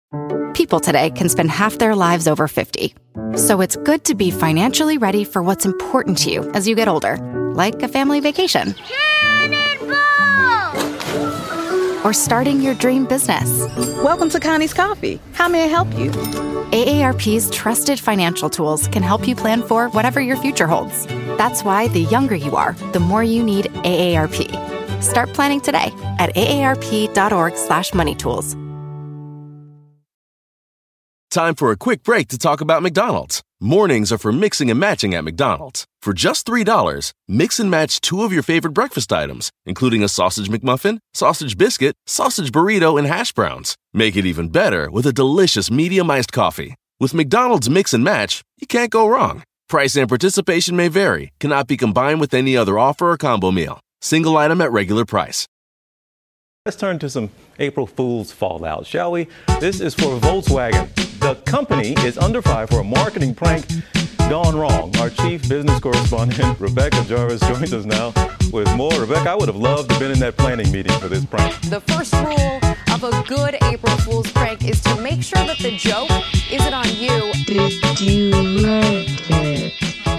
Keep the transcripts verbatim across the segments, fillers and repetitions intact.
People today can spend half their lives over fifty. So it's good to be financially ready for what's important to you as you get older, like a family vacation. Or starting your dream business. Welcome to Connie's Coffee. How may I help you? A A R P's trusted financial tools can help you plan for whatever your future holds. That's why the younger you are, the more you need A A R P. Start planning today at aarp.org slash money tools. Time for a quick break to talk about McDonald's. Mornings are for mixing and matching at McDonald's. For just three dollars, mix and match two of your favorite breakfast items, including a sausage McMuffin, sausage biscuit, sausage burrito, and hash browns. Make it even better with a delicious medium iced coffee. With McDonald's Mix and Match, you can't go wrong. Price and participation may vary, cannot be combined with any other offer or combo meal. Single item at regular price. Let's turn to some April Fool's fallout, shall we? This is for Volkswagen. The company is under fire for a marketing prank gone wrong. Our chief business correspondent, Rebecca Jarvis, joins us now with more. Rebecca, I would have loved to have been in that planning meeting for this prank. The first rule of a good April Fool's prank is to make sure that the joke isn't on you. Did you like it?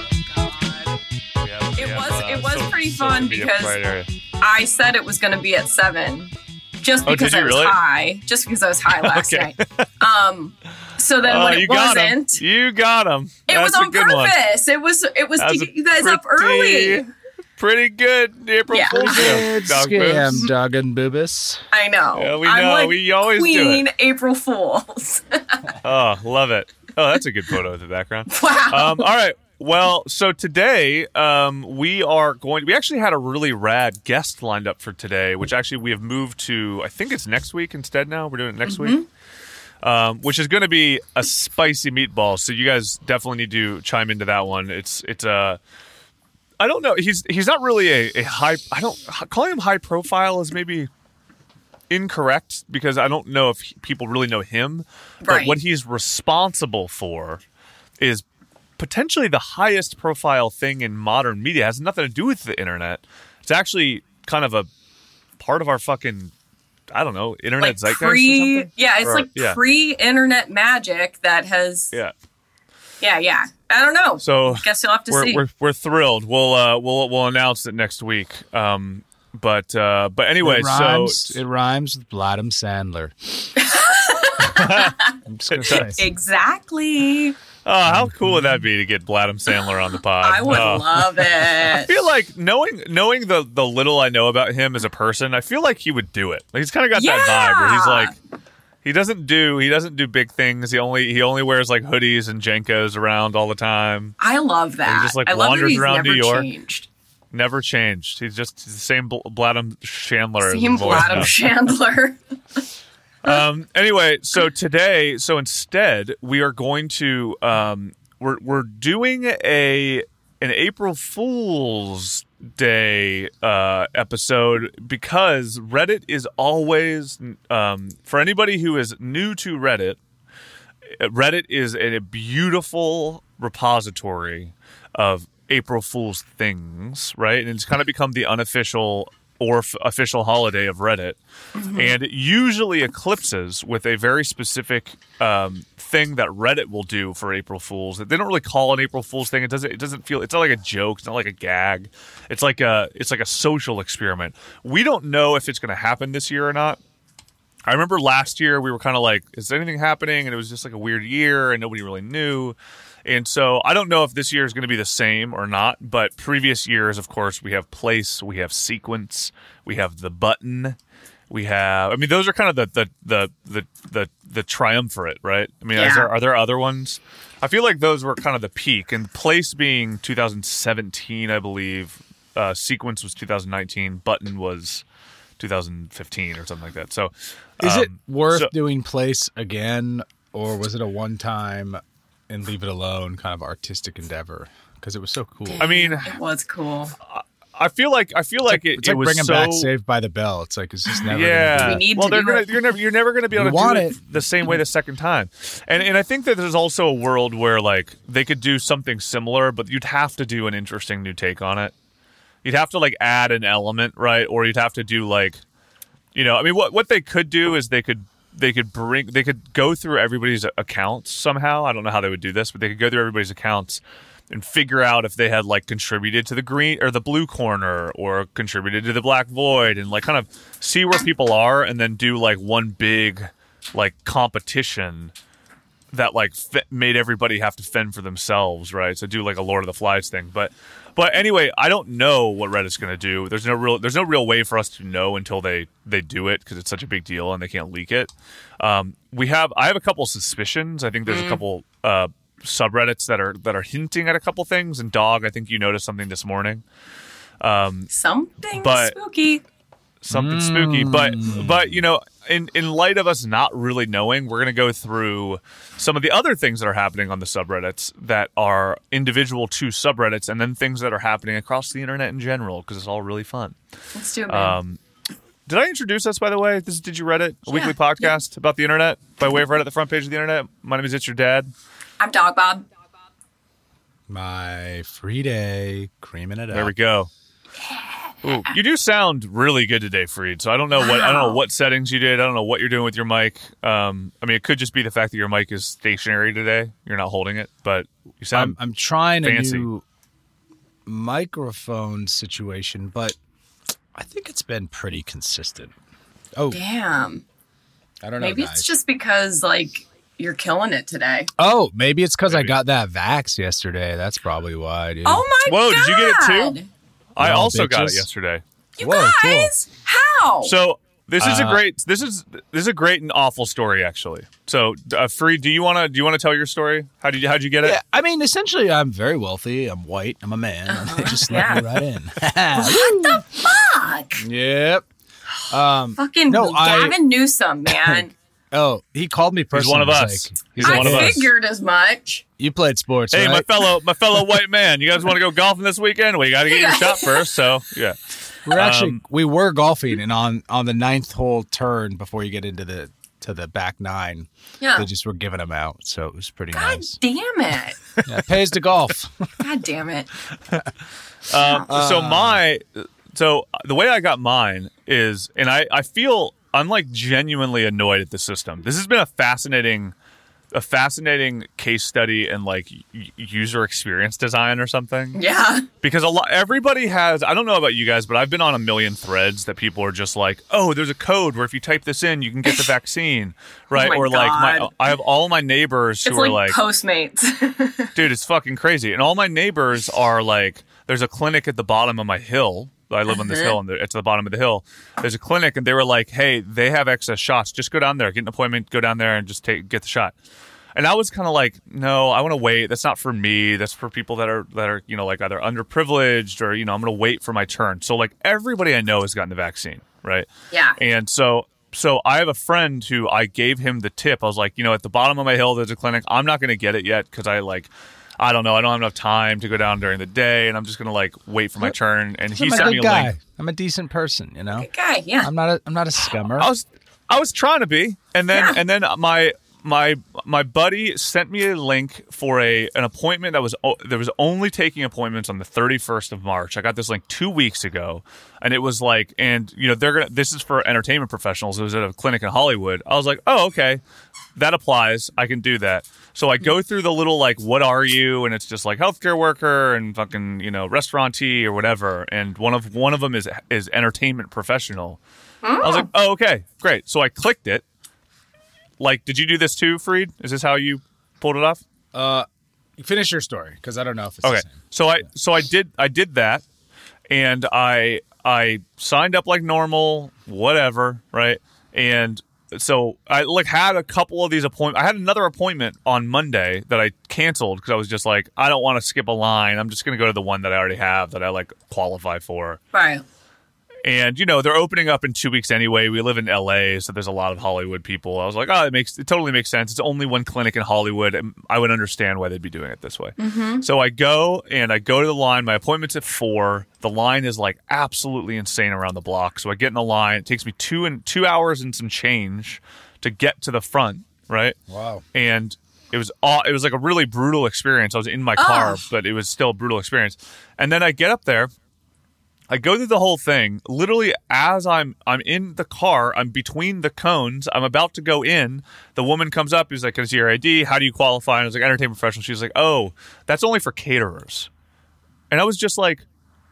It was it was pretty fun because I said it was going to be at seven, just because oh, I was really? high, just because I was high last okay. night. Um, so then oh, when it you got wasn't, him. you got him. It That's was on a good purpose. One. It was it was That's to get you guys up pretty, early. Pretty good April Yeah. Fool's Good Dog scam, boobs. Doug and Boobus. I know. Yeah, we I'm know. like We always Queen do it. April Fools. Oh, love it. Oh, that's a good photo of the background. Wow. Um, all right. Well, so today um, we are going. We actually had a really rad guest lined up for today, which actually we have moved to. I think it's next week instead. Now we're doing it next Mm-hmm. week, um, which is going to be a spicy meatball. So you guys definitely need to chime into that one. It's it's a. Uh, I don't know. He's he's not really a, a high. I don't calling him high profile is maybe incorrect because I don't know if he, people really know him. But Right. what he's responsible for is potentially the highest profile thing in modern media. It has nothing to do with the internet. It's actually kind of a part of our fucking, I don't know, internet like zeitgeist pre, or something. yeah, it's Or- like yeah. pre-internet magic that has. Yeah. Yeah, yeah. I don't know. So guess you'll have to we're, see. We're we're thrilled. We'll uh we'll we'll announce it next week. Um, but uh, but anyway, it rhymes, so it rhymes with Bladum Sandler. I'm just gonna say. Exactly. Oh, how cool would that be to get Bladum Sandler on the pod? I would Oh. love it. I feel like knowing knowing the the little I know about him as a person, I feel like he would do it. Like he's kind of got that vibe where he's like, he doesn't do he doesn't do big things. He only he only wears like hoodies and Jenkos around all the time. I love that. He just like I love that wanders he's around never New York. changed. Never changed. He's just the same Bl- Bladum Chandler. Same Bladum Chandler. um. Anyway, so today, so instead, we are going to um. We're we're doing a an April Fool's Day uh, episode because Reddit is always um for anybody who is new to Reddit. Reddit is a beautiful repository of April Fool's things, right? And it's kind of become the unofficial or f- official holiday of Reddit. Mm-hmm. And it usually eclipses with a very specific um, thing that Reddit will do for April Fools. They don't really call an April Fool's thing. It doesn't. It doesn't feel. It's not like a joke. It's not like a gag. It's like a. It's like a social experiment. We don't know if it's going to happen this year or not. I remember last year we were kind of like, is anything happening? And it was just like a weird year and nobody really knew. And so I don't know if this year is going to be the same or not, but previous years, of course, we have place, we have sequence, we have the button, we have, I mean, those are kind of the, the, the, the, the, the triumvirate, right? I mean, Yeah. is there, are there other ones? I feel like those were kind of the peak, and place being two thousand seventeen, I believe, uh, sequence was two thousand nineteen, button was two thousand fifteen or something like that. So Is it um, worth so- doing place again, or was it a one-time and leave it alone kind of artistic endeavor? Because it was so cool. I mean, It was cool. I feel like I feel like, like, it, it's it like was bringing so back Saved by the Bell. It's like it's just never. yeah. Gonna We need well, to they're do gonna, it. you're never you're never going to be able You to want do it. it the same way the second time. And and I think that there's also a world where like they could do something similar, but you'd have to do an interesting new take on it. You'd have to like add an element, right? Or you'd have to do like, you know, I mean, what what they could do is they could they could bring they could go through everybody's accounts somehow. I don't know how they would do this, but they could go through everybody's accounts and figure out if they had like contributed to the green or the blue corner or contributed to the black void, and like kind of see where people are, and then do like one big like competition that like f- made everybody have to fend for themselves, right? So do like a Lord of the Flies thing. But but anyway, I don't know what Reddit's going to do. There's no real there's no real way for us to know until they they do it, because it's such a big deal and they can't leak it. Um, we have I have a couple suspicions. I think there's mm. a couple uh, subreddits that are that are hinting at a couple things. And Dog, I think you noticed something this morning. Um, something but, spooky. Something mm. spooky, but but you know, in in light of us not really knowing, we're going to go through some of the other things that are happening on the subreddits that are individual to subreddits, and then things that are happening across the internet in general, because it's all really fun. Let's do it, man. Um, did I introduce us, by the way? This is Did You Reddit, a yeah. weekly podcast yeah. about the internet by way of Reddit, the front page of the internet. My name is It's Your Dad. I'm Dog Bob. My free day, creaming it up. There we go. Ooh, you do sound really good today, Freed. So I don't know what I don't know what settings you did. I don't know what you're doing with your mic. Um, I mean, it could just be the fact that your mic is stationary today. You're not holding it, but you sound. I'm, I'm trying fancy. a new microphone situation, but I think it's been pretty consistent. Oh, damn! I don't know. Maybe guys. it's just because like you're killing it today. Oh, maybe it's because I got that vax yesterday. That's probably why, dude. Oh my Whoa, god! Whoa! Did you get it too? I No, also bitches. got it yesterday. You Whoa, guys, how? So this is Uh, a great. This is this is a great and awful story, actually. So, uh, Freed, do you want to do you want to tell your story? How did you how'd you get it? Yeah, I mean, essentially, I'm very wealthy. I'm white. I'm a man. Uh-huh. They just let Yeah. me right in. What the fuck? Yep. Um, Fucking no, I- Gavin Newsom, man. oh, he called me He's personally. one of He's us. like, He's I one of us. figured as much. you played sports, Hey, right? my fellow my fellow white man, you guys want to go golfing this weekend? Well, you got to get your shot first. So, yeah. We're actually Um, we were golfing, and on on the ninth hole turn before you get into the to the back nine, Yeah. they just were giving them out, so it was pretty God nice. damn it. Yeah, it pays to golf. God damn it. Um, so my, so the way I got mine is, and I, I feel I'm like genuinely annoyed at the system. This has been a fascinating, a fascinating case study in like y- user experience design or something. Yeah. Because a lot, everybody has. I don't know about you guys, but I've been on a million threads that people are just like, "Oh, there's a code where if you type this in, you can get the vaccine," right? Oh my or like, my, God. I have all my neighbors who It's are like, like, Postmates. dude, it's fucking crazy. And all my neighbors are like, there's a clinic at the bottom of my hill. I live on this Uh-huh. hill, and it's at the bottom of the hill. There's a clinic, and they were like, hey, they have excess shots. Just go down there, get an appointment, go down there, and just take get the shot. And I was kind of like, no, I want to wait. That's not for me. That's for people that are that are you know like either underprivileged or you know I'm going to wait for my turn. So like everybody I know has gotten the vaccine, right? Yeah. And so. So I have a friend who I gave him the tip. I was like, you know, at the bottom of my hill, there's a clinic. I'm not going to get it yet because I like, I don't know. I don't have enough time to go down during the day, and I'm just going to like wait for my turn. And he I'm a sent good me a guy. link. I'm a decent person, you know. Good guy, yeah. I'm not a I'm not a scummer. I was, I was trying to be, and then Yeah. and then my my my buddy sent me a link for a an appointment that was o- there was only taking appointments on the thirty-first of March. I got this link two weeks ago, and it was like, and you know they're gonna. This is for entertainment professionals. It was at a clinic in Hollywood. I was like, oh okay, that applies. I can do that. So I go through the little like, what are you? And it's just like healthcare worker and fucking you know restaurantee or whatever. And one of one of them is is entertainment professional. I was like, oh okay, great. So I clicked it. Like, did you do this too, Freed? Is this how you pulled it off? Uh, finish your story because I don't know if it's Okay. the same. So I so I did I did that, and I I signed up like normal, whatever, right? And so I like had a couple of these appointments. I had another appointment on Monday that I canceled because I was just like, I don't want to skip a line. I'm just going to go to the one that I already have that I like qualify for. Right. And, you know, they're opening up in two weeks anyway. We live in L A, so there's a lot of Hollywood people. I was like, oh, it makes it totally makes sense. It's only one clinic in Hollywood. And I would understand why they'd be doing it this way. Mm-hmm. So I go and I go to the line. My appointment's at four. The line is like absolutely insane around the block. So I get in the line. It takes me two and two hours and some change to get to the front, right? Wow. And it was aw- it was like a really brutal experience. I was in my car, Oh. but it was still a brutal experience. And then I get up there. I go through the whole thing. Literally, as I'm I'm in the car, I'm between the cones. I'm about to go in. The woman comes up. He's like, "Can I see your I D? How do you qualify?" And I was like, "Entertainment professional." She's like, "Oh, that's only for caterers." And I was just like,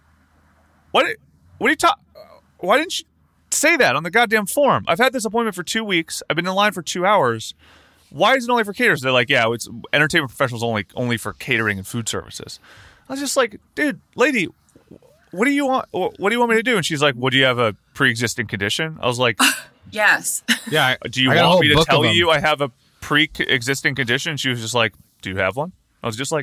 "What? What are you talking? Why didn't you say that on the goddamn form? I've had this appointment for two weeks. I've been in line for two hours. Why is it only for caterers?" They're like, "Yeah, it's entertainment professionals only only for catering and food services." I was just like, "Dude, lady, what do you want? What do you want me to do?" And she's like, "Well, do you have a pre-existing condition?" I was like, "Yes." Yeah. I, do you I want me to tell you I have a pre-existing condition? She was just like, "Do you have one?" I was just like,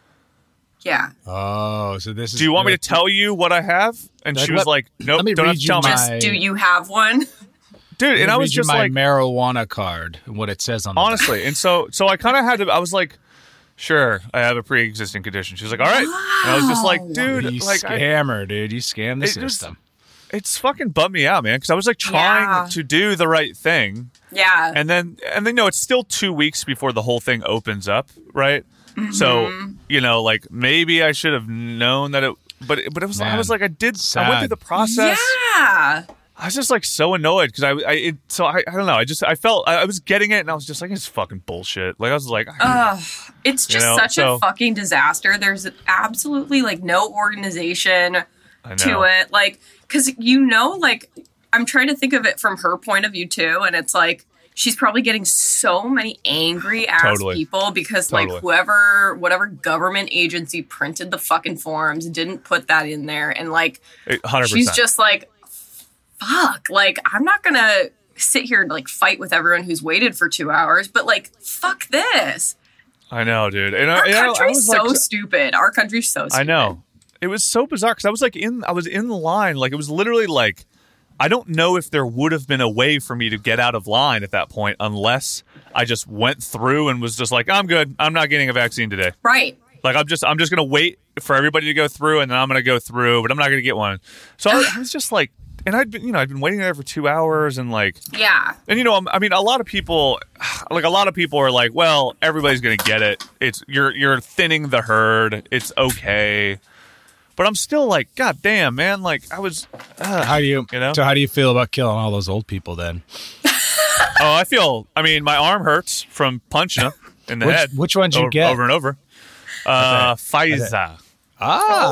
"Yeah." Oh, so this is. Do you want me to tell you what I have? And like, she was let, like, "Nope, let me don't read have to tell you me." my, Just, do you have one? Dude, and I was just my like, marijuana card and what it says on the honestly. back. And so, so I kind of had to. I was like, "Sure, I have a pre-existing condition." She was like, "All right," wow. And I was just like, "Dude, you like, scammer, I, dude, you scam the it system." Just, it's fucking bummed me out, man, because I was like trying yeah. to do the right thing. Yeah, and then and then no, it's still two weeks before the whole thing opens up, right? Mm-hmm. So you know, like maybe I should have known that it, but but it was. Man, I was like, I did. Sad. I went through the process. Yeah. I was just like so annoyed because I, I, it, so I, I don't know. I just, I felt, I, I was getting it and I was just like, it's fucking bullshit. Like, I was like, Ugh, it's just you know? such so, a fucking disaster. There's absolutely like no organization to it. Like, cause you know, like, I'm trying to think of it from her point of view too. And it's like, she's probably getting so many angry ass totally. people because totally. like whoever, whatever government agency printed the fucking forms didn't put that in there. And like, one hundred percent. She's just like, fuck, like, I'm not gonna sit here and, like, fight with everyone who's waited for two hours, but, like, fuck this. I know, dude. And Our I, country's I was so like, stupid. Our country's so stupid. I know. It was so bizarre because I was, like, in, I was in the line. Like, it was literally, like, I don't know if there would have been a way for me to get out of line at that point unless I just went through and was just like, I'm good. I'm not getting a vaccine today. Right. Like, I'm just, I'm just going to wait for everybody to go through and then I'm going to go through, but I'm not going to get one. So I, I was just like, and I'd been, you know, I'd been waiting there for two hours and like, yeah. And, you know, I mean, a lot of people, like a lot of people are like, well, everybody's going to get it. It's, you're, you're thinning the herd. It's okay. But I'm still like, God damn, man. Like I was, uh, how do you, you know? So how do you feel about killing all those old people then? Oh, I feel, I mean, my arm hurts from punching them in the which, head. Which ones you over, get? Over and over. Uh, Pfizer. Ah, oh.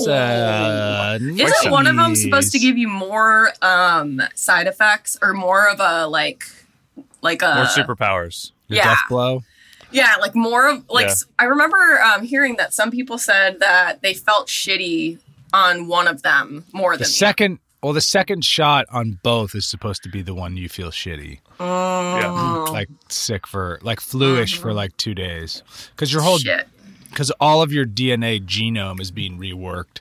Pfizer. Isn't one of them supposed to give you more um, side effects or more of a like, like a more superpowers? The yeah. death blow. Yeah, like more of like Yeah. I remember um, hearing that some people said that they felt shitty on one of them more The than second, well, the second shot on both is supposed to be the one you feel shitty, Oh. Yeah. like sick for, like fluish for like two days, because your whole. Shit. Because all of your D N A genome is being reworked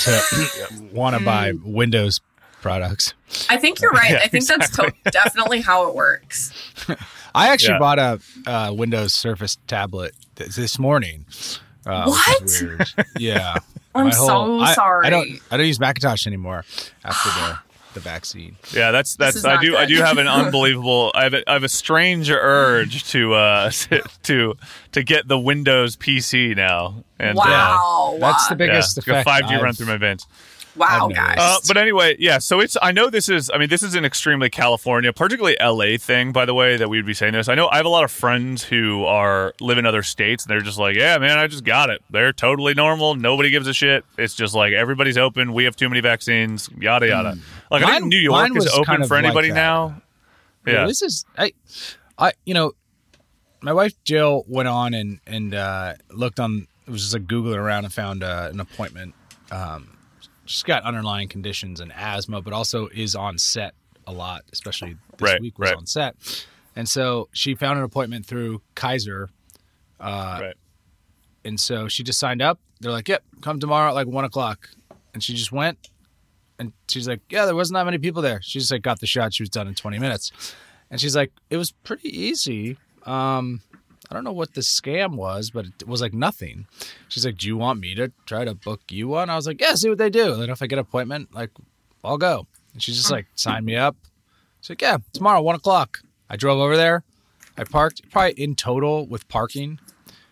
to want to buy Windows products. I think you're right. Yeah, I think exactly. that's to- definitely how it works. I actually Yeah. bought a uh, Windows Surface tablet th- this morning. Uh, What? Which is weird. Yeah. I'm My whole- so I- sorry. I don't. I don't use Macintosh anymore after the the vaccine. Yeah, that's that's. is I not do. I good. do have an unbelievable. I have a, I have a strange urge to uh to to get the Windows P C now. And, uh, Wow. That's the yeah, biggest it's got effect. five G run I've- through my veins. Wow, I've guys. Uh, but anyway, yeah. So it's. I know this is. I mean, this is an extremely California, particularly L A thing. By the way, that we would be saying this. I know I have a lot of friends who are live in other states, and they're just like, yeah, man, I just got it. They're totally normal. Nobody gives a shit. It's just like everybody's open. We have too many vaccines. Yada yada. Like I Mine- think New York mine is was open kind of for anybody like that. now. Yeah, Yeah. this is I, I you know, my wife Jill went on and and uh, looked on. It was just like Googling around and found uh, an appointment. Um, she's got underlying conditions and asthma, but also is on set a lot, especially this Right, week was right. on set. And so she found an appointment through Kaiser. Uh, Right. And so she just signed up. They're like, yep, come tomorrow at like one o'clock. And she just went. And she's like, yeah, there wasn't that many people there. She just like got the shot. She was done in twenty minutes. And she's like, it was pretty easy. Um, I don't know what the scam was, but it was like nothing. She's like, do you want me to try to book you one? I was like, yeah, see what they do. And then if I get an appointment, like, I'll go. And she's just like, sign me up. She's like, yeah, tomorrow, one o'clock. I drove over there. I parked. Probably in total with parking,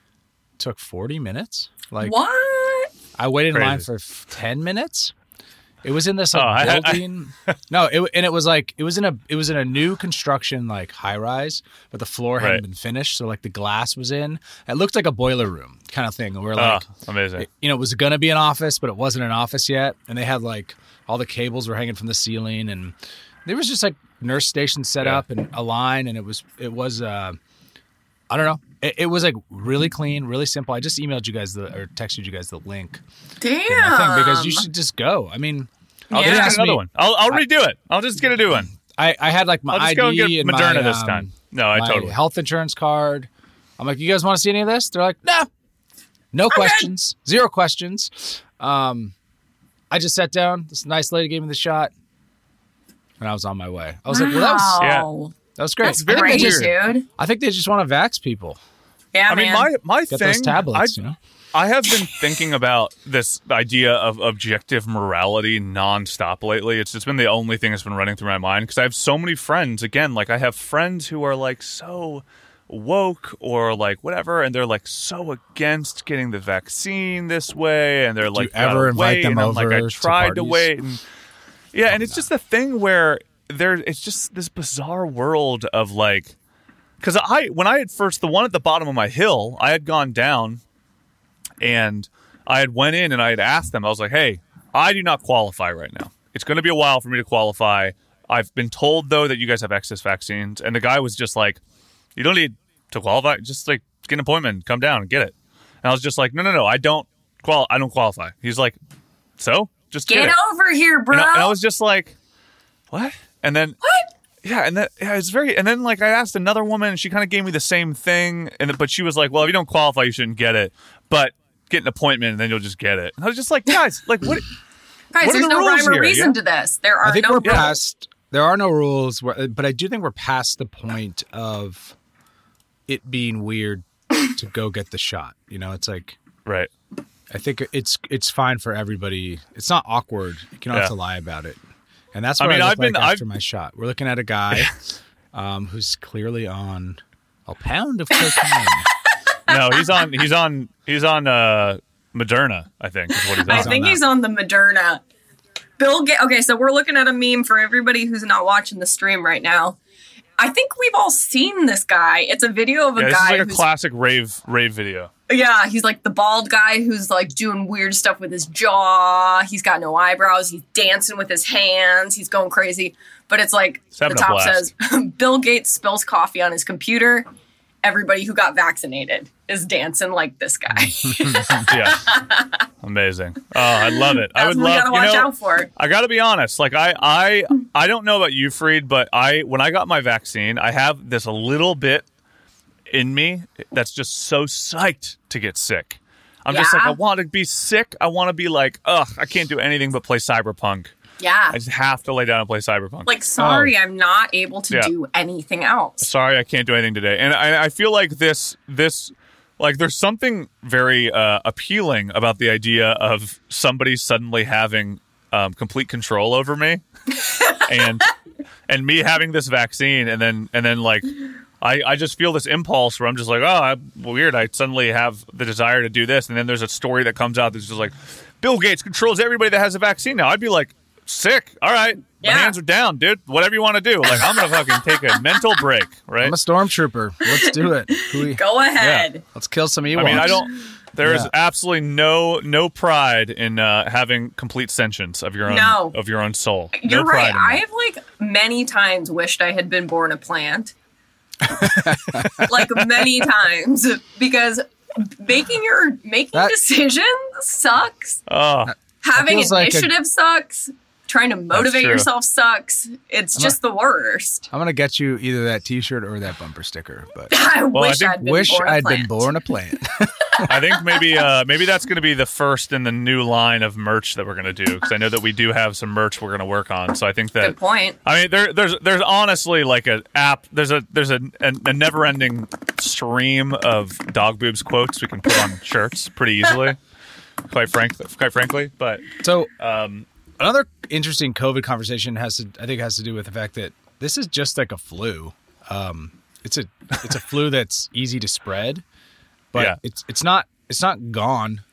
took forty minutes. Like, What? I waited in line Crazy. for f- ten minutes. It was in this like Oh, I- I- building. no, it, and it was like it was in a it was in a new construction like high rise, but the floor hadn't Right. been finished, so like the glass was in. It looked like a boiler room kind of thing. Where Oh, like amazing. it- you know, it was gonna be an office, but it wasn't an office yet, and they had like all the cables were hanging from the ceiling, and there was just like nurse stations set Yeah. up and a line, and it was it was uh, I don't know. It, it was like really clean, really simple. I just emailed you guys the or texted you guys the link. Damn. for my thing because you should just go. I mean, I'll Yeah. just ask get another me- one. I'll, I'll redo it. I'll just get a new one. I, I had like my I'll just I D go and get and Moderna my, this um, time. No, I my totally. health insurance card. I'm like, you guys want to see any of this? They're like, no, no questions, zero questions. Um, I just sat down. This nice lady gave me the shot, and I was on my way. I was like, well, that was Wow. that was great. That's I think great, they just, dude. I think they just want to vax people. Yeah, I mean, man. my my Get thing. those tablets, I, you know. I have been thinking about this idea of objective morality nonstop lately. It's just been the only thing that's been running through my mind because I have so many friends. Again, like I have friends who are like so woke or like whatever, and they're like so against getting the vaccine this way, and they're like, you ever "Gotta invite wait," them and I'm like, over I to tried to parties? wait, and yeah, and it's just a thing where there, it's just this bizarre world of like. Because I, when I had first, the one at the bottom of my hill, I had gone down and I had went in and I had asked them, I was like, hey, I do not qualify right now. It's going to be a while for me to qualify. I've been told, though, that you guys have excess vaccines. And the guy was just like, you don't need to qualify. Just like get an appointment, come down and get it. And I was just like, no, no, no, I don't qual. I don't qualify. He's like, so just get, Get it. over here, bro. And I, and I was just like, what? And then what? yeah, and that yeah, it's very. And then like I asked another woman, and she kind of gave me the same thing, and but she was like, "Well, if you don't qualify, you shouldn't get it, but get an appointment, and then you'll just get it." And I was just like, guys, like what? Guys, what are there's the no rules rhyme or here, reason yeah? to this. There are I think no we're rules. past. There are no rules, where, but I do think we're past the point of it being weird to go get the shot. You know, it's like Right. I think it's it's fine for everybody. It's not awkward. You don't Yeah. have to lie about it. And that's I what I, mean, look I've been- like after I've- my shot. We're looking at a guy um, who's clearly on a pound of cocaine. No, he's on. He's on. He's on uh, Moderna. I think is what he's on. I think he's on the Moderna. Bill Gates. Okay, so we're looking at a meme for everybody who's not watching the stream right now. I think we've all seen this guy. It's a video of a Yeah, this guy is like a who's classic rave rave video. Yeah, he's like the bald guy who's like doing weird stuff with his jaw. He's got no eyebrows. He's dancing with his hands. He's going crazy. But it's like He's the having a top blast. says Bill Gates spills coffee on his computer. Everybody who got vaccinated is dancing like this guy. Yeah, amazing. Oh, I love it. I That's would what we love. gotta You watch know, out for. I got to be honest. Like I, I, I don't know about you, Freed, but I, when I got my vaccine, I have this a little bit in me that's just so psyched to get sick. I'm just Yeah. like, I want to be sick. I want to be like, ugh, I can't do anything but play Cyberpunk. Yeah. I just have to lay down and play Cyberpunk. Like, sorry, I'm not able to Yeah. do anything else. Sorry, I can't do anything today. And I, I feel like this, this, like, there's something very uh, appealing about the idea of somebody suddenly having um, complete control over me, and and me having this vaccine, and then and then like, I I just feel this impulse where I'm just like, oh, I'm weird. I suddenly have the desire to do this, and then there's a story that comes out that's just like, Bill Gates controls everybody that has a vaccine now. I'd be like, sick. All right. My Yeah. hands are down, dude. Whatever you want to do. Like, I'm going to fucking take a mental break, right? I'm a stormtrooper. Let's do it. Who we- Go ahead. Let's kill some Ewoks. I mean, I don't. There is Yeah. absolutely no no pride in uh, having complete sentience of your own No. of your own soul. You're no right. pride in I that. have like many times wished I had been born a plant. Like many times because making your making That- decisions sucks. Oh, Having feels like a- initiative sucks. Trying to motivate true. yourself sucks. It's I'm just the worst. I'm gonna get you either that T-shirt or that bumper sticker. But I Well, I wish think- I'd been wish born a I'd plant. been born a plant. I think maybe uh, maybe that's going to be the first in the new line of merch that we're going to do, because I know that we do have some merch we're going to work on. So I think that Good point. I mean, there, there's there's honestly like an app. There's a there's a, a, a never-ending stream of dog boobs quotes we can put on shirts pretty easily. Quite frank, quite frankly, but So um, another interesting COVID conversation has to, I think, has to do with the fact that this is just like a flu. Um, it's a it's a flu that's easy to spread, but Yeah. it's it's not it's not gone.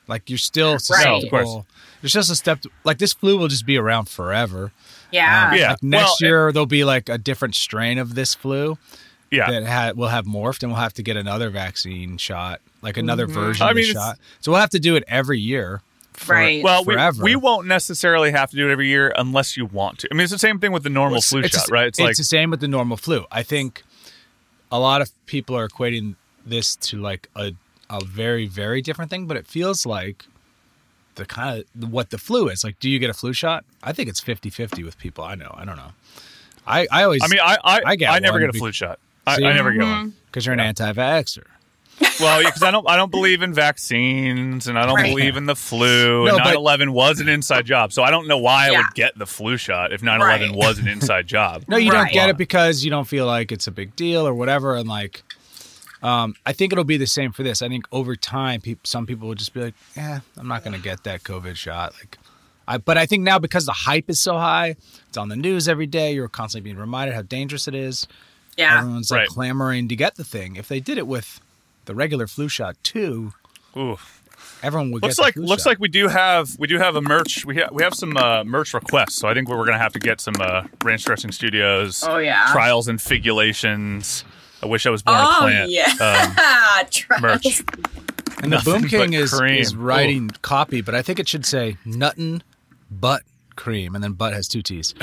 Like you're still susceptible. Right. No, There's just a step. To, like this flu will just be around forever. Yeah. Um, yeah. Like next well, year there'll be like a different strain of this flu. Yeah. That ha- will have morphed, and we'll have to get another vaccine shot, like another Mm-hmm. version I of the mean, it's- shot. So we'll have to do it every year. For, Right. Well, we, forever. we won't necessarily have to do it every year unless you want to. I mean, it's the same thing with the normal Well, it's- flu it's shot, the- right? It's, It's, like the same with the normal flu. I think a lot of people are equating this to like a a very very different thing, but it feels like the kind of what the flu is. Like, do you get a flu shot? I think it's fifty-fifty with people I know. I don't know. I, I always. I mean, I I, I, get I never one get a be- flu shot. I, See? I never get one. because you're an anti-vaxxer. Well, because I don't I don't believe in vaccines and I don't Right. believe in the flu. No, and but- nine eleven was an inside job, so I don't know why I Yeah. would get the flu shot if nine eleven Right. was an inside job. No, you don't Right. get it because you don't feel like it's a big deal or whatever. And like, um, I think it'll be the same for this. I think over time, peop some people will just be like, "Yeah, I'm not going to get that COVID shot." Like, I, but I think now because the hype is so high, it's on the news every day. You're constantly being reminded how dangerous it is. Yeah. Everyone's like Right. clamoring to get the thing. If they did it with the regular flu shot too, Ooh. everyone would Looks get the like flu looks shot. like we do have we do have a merch we have we have some uh, merch requests, so I think we're gonna have to get some uh, Ranch Dressing Studios Oh, yeah. trials and figulations. I wish I was born a Oh, plant. yeah. Um, Trials. merch. And the Nothing Boom King but is, cream. is writing copy, but I think it should say nuttin' butt cream, and then butt has two T's.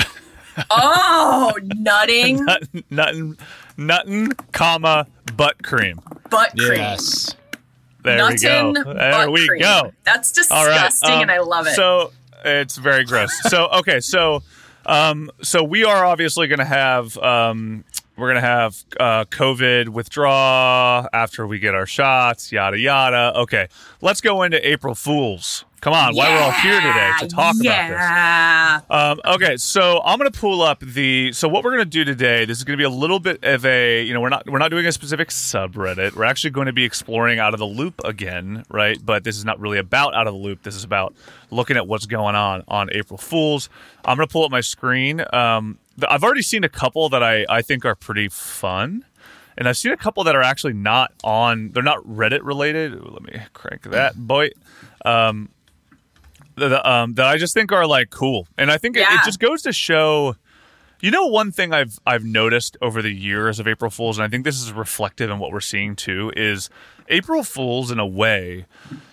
Oh, nutting Nuttin, nuttin, nuttin, comma, butt cream. butt cream. Yes. There Nuttin' we go. There butt we cream. go. That's All right. disgusting, um, and I love it. So it's very gross. So okay, so um, so we are obviously going to have um, we're going to have uh, COVID withdraw after we get our shots, yada yada. Okay, let's go into April Fools. Come on, why we're all here today to talk about this. yeah. Um, okay, so I'm going to pull up the. So what we're going to do today, this is going to be a little bit of a. You know, we're not we're not doing a specific subreddit. We're actually going to be exploring Out of the Loop again, right? But this is not really about Out of the Loop. This is about looking at what's going on on April Fools. I'm going to pull up my screen. Um, th- I've already seen a couple that I I think are pretty fun, and I've seen a couple that are actually not on. They're not Reddit related. Ooh, let me crank that, boy. Um, that, um, that I just think are like cool, and I think it, Yeah. it just goes to show. You know, one thing I've I've noticed over the years of April Fools, and I think this is reflective in what we're seeing too, is April Fools in a way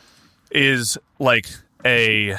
is like a,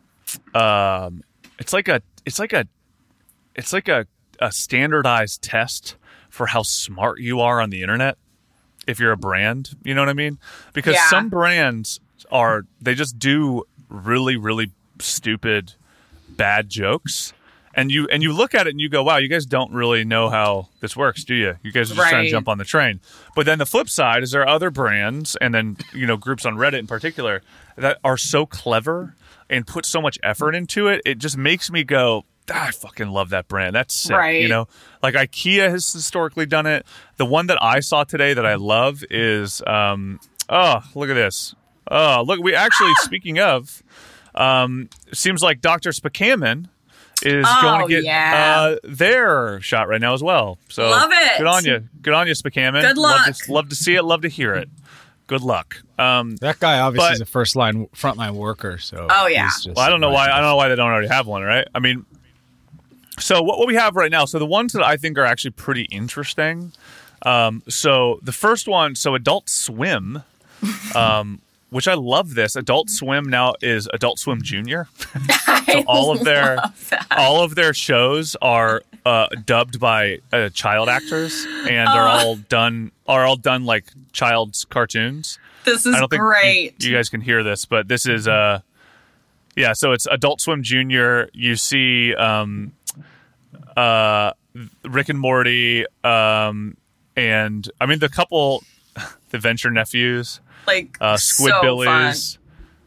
um, it's like a it's like a it's like a, a standardized test for how smart you are on the internet. If you're a brand, you know what I mean? Because Yeah. some brands are they just do really really stupid bad jokes, and you and you look at it and you go, wow, you guys don't really know how this works, do you? You guys are just trying to Right. jump on the train. But then the flip side is there are other brands, and then you know groups on Reddit in particular, that are so clever and put so much effort into it. It just makes me go, ah, I fucking love that brand. That's sick. Right. You know, like IKEA has historically done it. The one that I saw today that I love is, um, oh, look at this. Oh, look, we actually, speaking of, um, it seems like Doctor Spakaman is Oh, going to get yeah. uh, their shot right now as well. So Love it. Good on you. Good on you, Spakaman. Good Love luck. to, love to see it. Love to hear it. Good luck. Um, That guy obviously But- is a first line frontline worker. So Oh, yeah. he's just well, I don't know why. I don't know why they don't already have one, right? I mean, so what, what we have right now. So the ones that I think are actually pretty interesting. Um, so the first one, so Adult Swim, um, which I love. This Adult Swim now is Adult Swim Junior. So all of their all of their shows are uh, dubbed by uh, child actors, and they're all done are all done like child's cartoons. This is I don't think you- great. You, guys can hear this, but this is uh yeah, so it's Adult Swim Junior. You see um uh Rick and Morty, um and I mean the couple the Venture Nephews, like uh Squidbillies, so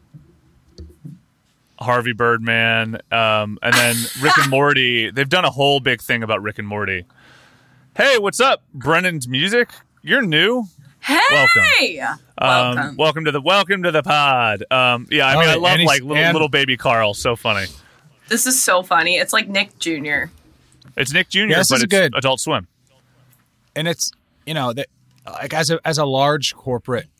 Harvey Birdman, um and then Rick and Morty. They've done a whole big thing about Rick and Morty. Hey, what's up? Brennan's Music? You're new. Hey, Welcome. welcome. Um, welcome to the welcome to the pod. Um, yeah, I Oh, mean, I and love he's- like little, and- little baby Carl. So funny. This is so funny. It's like Nick Junior It's Nick Junior, Yeah, this but is it's good. Adult Swim. and it's you know that like as a as a large corporate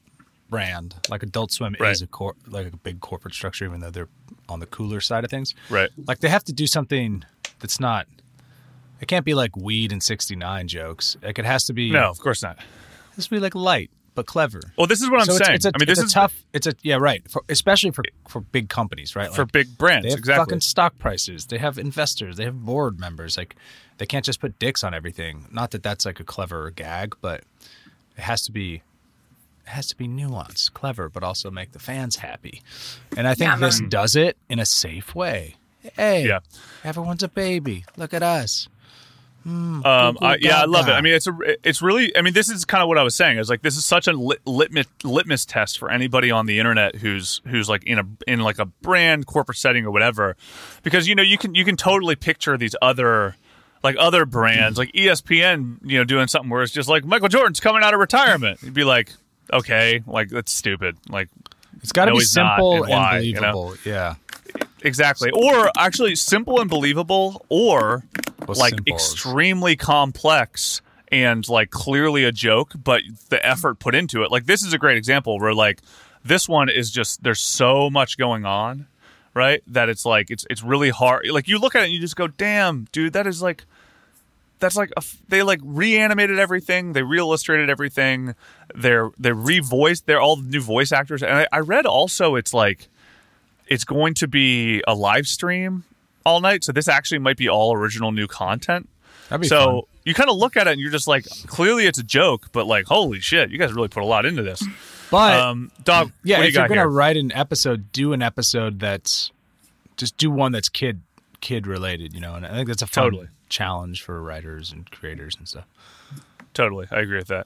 brand. Like Adult Swim Right. is a cor- like a big corporate structure, even though they're on the cooler side of things. Right. Like they have to do something that's not. It can't be like weed and sixty-nine jokes. Like it has to be. No, of course not. It has to be like light but clever. Well, this is what I'm so saying. It's, it's a, I mean, it's this a is tough. It's a yeah, right. For, especially for for big companies, right? for Like, big brands. they have Exactly. fucking stock prices. They have investors. They have board members. Like they can't just put dicks on everything. Not that that's like a clever gag, but it has to be. It has to be nuanced, clever, but also make the fans happy. And I think Yeah, this man. does it in a safe way. Hey, Yeah. everyone's a baby. Look at us. Um, Goo I, goo yeah, I love it. gaga. I mean, it's a, it's really. I mean, this is kind of what I was saying. Is like this is such a lit, litmus litmus test for anybody on the internet who's who's like in a in like a brand corporate setting or whatever, because you know you can you can totally picture these other like other brands like E S P N, you know, doing something where it's just like Michael Jordan's coming out of retirement. You'd be like, okay, like that's stupid. Like It's got to no, be he's not, simple and and, why, you know? believable. Yeah. exactly, or actually simple and believable, or What's like simple is- extremely complex and like clearly a joke, but the effort put into it. Like this is a great example where like this one is just there's so much going on, right? That it's like it's it's really hard. Like you look at it and you just go, "Damn, dude, that is like that's like a, they like reanimated everything, they re-illustrated everything, they're they revoiced, they're all new voice actors." And I, I read also it's like it's going to be a live stream all night, so this actually might be all original new content. That'd be so fun. you kind of look at it and you're just like, clearly it's a joke, but like, holy shit, you guys really put a lot into this. But um, dog, yeah, what do if you you're got gonna here? write an episode, do an episode that's just do one that's kid kid related, you know. And I think that's a fun Totally. challenge for writers and creators and stuff. Totally, I agree with that.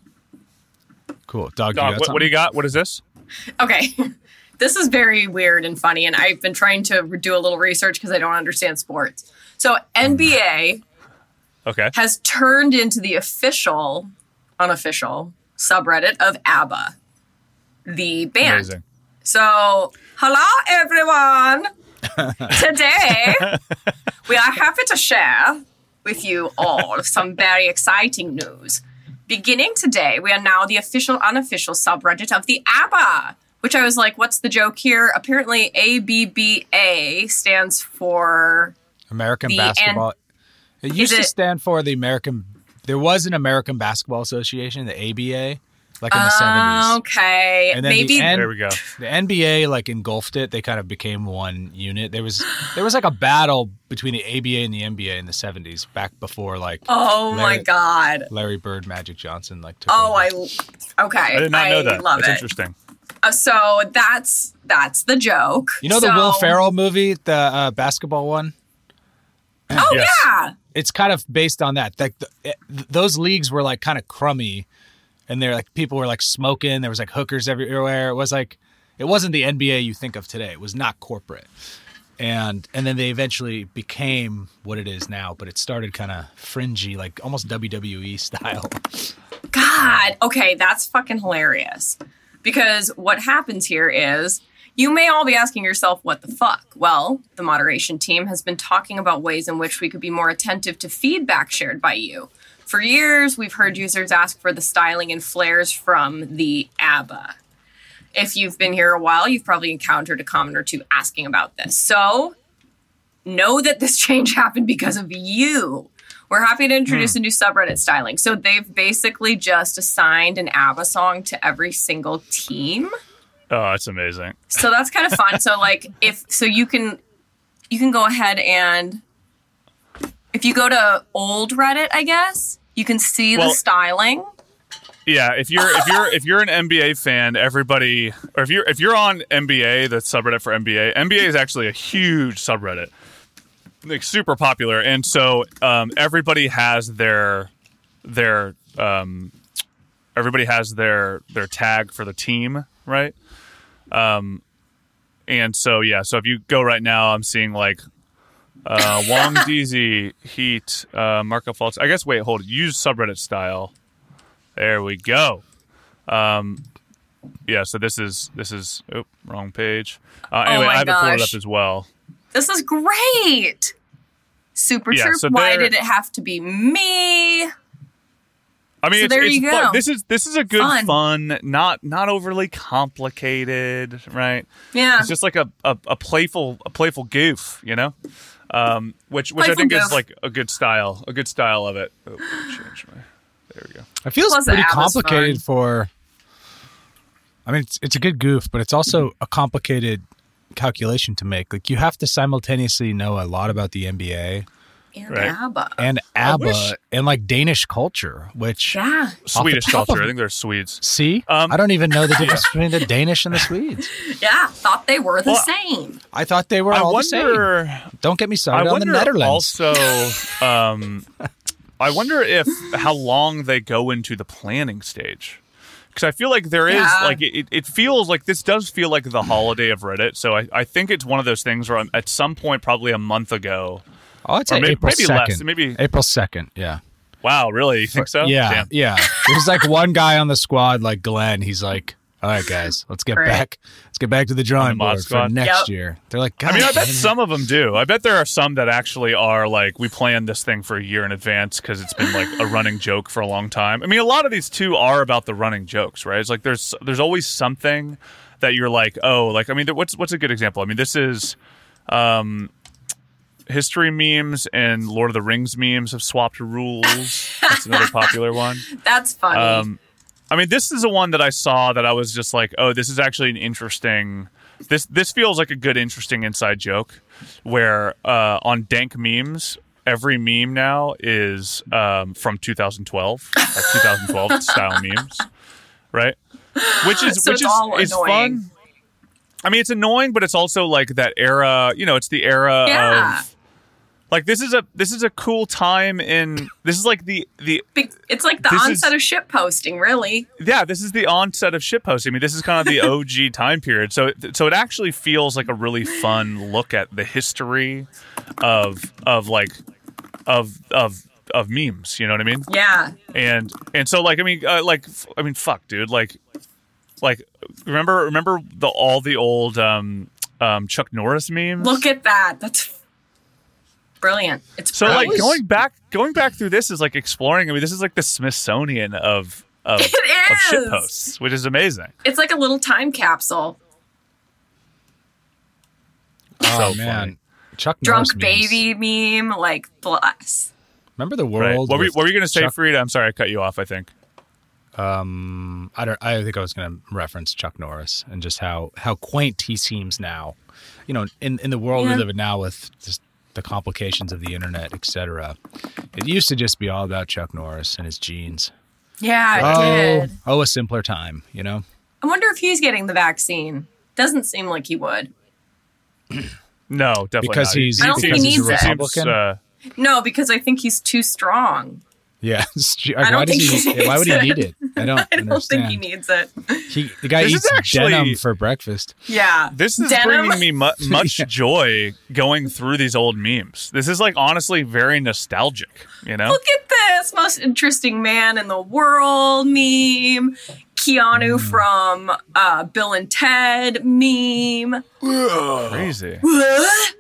Cool, dog. Dog, you got what, what do you got? What is this? Okay. This is very weird and funny, and I've been trying to do a little research because I don't understand sports. So N B A Okay. has turned into the official, unofficial subreddit of ABBA, the band. Amazing. So, hello everyone. Today, we are happy to share with you all some very exciting news. Beginning today, we are now the official, unofficial subreddit of the ABBA, which I was like, what's the joke here? Apparently, A B B A stands for... American The basketball. It used Is to it- stand for the American. There was an American Basketball Association, the A B A, like in the seventies. Okay, And then maybe... the N- There we go. The N B A like engulfed it. They kind of became one unit. There was there was like a battle between the A B A and the N B A in the seventies, back before like oh my Larry- God. Larry Bird, Magic Johnson like took Oh, over. I... Okay, I did not know that. love That's it. interesting. Uh, so that's that's the joke. You know the So- Will Ferrell movie, the uh, basketball one? Oh Yes. yeah. It's kind of based on that. Like the, it, those leagues were like kind of crummy, and they're like people were like smoking. There was like hookers everywhere. It was like it wasn't the N B A you think of today. It was not corporate, and and then they eventually became what it is now. But it started kind of fringy, like almost W W E style. God. Okay, that's fucking hilarious. Because what happens here is you may all be asking yourself, what the fuck? Well, the moderation team has been talking about ways in which we could be more attentive to feedback shared by you. For years, we've heard users ask for the styling and flares from the ABBA. If you've been here a while, you've probably encountered a comment or two asking about this. So know that this change happened because of you. We're happy to introduce a new subreddit styling. So they've basically just assigned an ABBA song to every single team. Oh, that's amazing. So that's kind of fun. So like if so you can you can go ahead and if you go to old Reddit, I guess, you can see Well- the styling. Yeah, if you're if you're if you're an N B A fan, everybody, or if you're if you're on N B A, the subreddit for N B A, N B A is actually a huge subreddit, like super popular, and so um, everybody has their their um, everybody has their their tag for the team, right? Um, and so yeah, so if you go right now, I'm seeing like uh, Wong Deezy, Heat, uh, Marco Fultz. I guess wait, hold it. Use subreddit style. There we go. Um, yeah, so this is this is oh, wrong page. Uh, anyway, Oh my I have it pulled gosh. up as well. This is great. Super Yeah, Troop, so why they're- did it have to be me? I mean, So it's, there it's you fun. go. This is this is a good Fun. fun, not not overly complicated, right? Yeah. It's just like a, a, a playful a playful goof, you know, um, which which I Playful think goof. is like a good style, a good style of it. Oh, change my. There we go. It feels Plus the pretty app is complicated fun. for. I mean, it's, it's a good goof, but it's also a complicated calculation to make. Like, you have to simultaneously know a lot about the N B A And Right. ABBA. and ABBA wish- and like Danish culture, which Yeah. Swedish top culture. of- I think they're Swedes. see, Um, I don't even know the difference between the Danish and the Swedes. Yeah. Thought they were the Well, same. I thought they were I all wonder. the same. Don't get me I started on the wonder Netherlands. also. Um, I wonder if how long they go into the planning stage. Because I feel like there is, Yeah. like, it, it feels like this does feel like the holiday of Reddit. So I, I think it's one of those things where I'm, at some point, probably a month ago. Oh, I'd say Or may- April maybe second. less, maybe- April second. Yeah. Wow, really? You think so? Yeah. Damn. Yeah. There's like one guy on the squad, like Glenn. He's like, "All right, guys, let's get Right. back. Let's get back to the drawing On the mod board for squad? next Yep. year." They're like, God, I mean, I bet damn it." some of them do. I bet there are some that actually are like, we planned this thing for a year in advance because it's been like a running joke for a long time. I mean, a lot of these too are about the running jokes, right? It's like there's there's always something that you're like, oh, like I mean, what's what's a good example? I mean, this is um, history memes and Lord of the Rings memes have swapped rules. That's another popular one. That's funny. Um, I mean, this is the one that I saw that I was just like, oh, this is actually an interesting. This this feels like a good, interesting inside joke, where uh, on dank memes, every meme now is um, from two thousand twelve, like two thousand twelve style memes, right? Which is So which it's all is is annoying. fun. I mean, it's annoying, but it's also like that era. You know, it's the era Yeah. of. Like this is a this is a cool time in this is like the the Big- It's like the This onset is- of shit posting, really. yeah, this is the onset of shitposting. I mean, this is kind of the O G time period. So, it- so it actually feels like a really fun look at the history of of like of of of memes. You know what I mean? Yeah. And and so like I mean uh, like f- I mean fuck, dude. Like like remember remember the all the old um um Chuck Norris memes. Look at that. That's brilliant. It's So brilliant. like going back going back through this is like exploring. I mean, this is like the Smithsonian of of, It of is. shitposts, which is amazing. It's like a little time capsule. Oh So man, funny. Chuck Drunk Norris memes. baby meme, like bless. Remember the Right. world? What were, with what were you going to say, Chuck- Frida? I'm sorry, I cut you off. I think. Um, I don't. I think I was going to reference Chuck Norris and just how how quaint he seems now. You know, in in the world Yeah. we live in now with just the complications of the internet, et cetera. It used to just be all about Chuck Norris and his jeans. Yeah, it oh, did. oh, a simpler time. You know. I wonder if he's getting the vaccine. Doesn't seem like he would. No, definitely Because not. he's- I don't think he seems- needs it. seems, uh, No, because I think he's too strong. Yeah. I don't why does think he? he Why would he needs need it. it? I don't. I don't understand. think he needs it. He, the guy This is eats actually- denim for breakfast. Yeah. This is Denim? bringing me mu- much joy going through these old memes. This is like honestly very nostalgic. You know. Look at this most interesting man in the world meme. Keanu from uh, Bill and Ted meme. Crazy. What?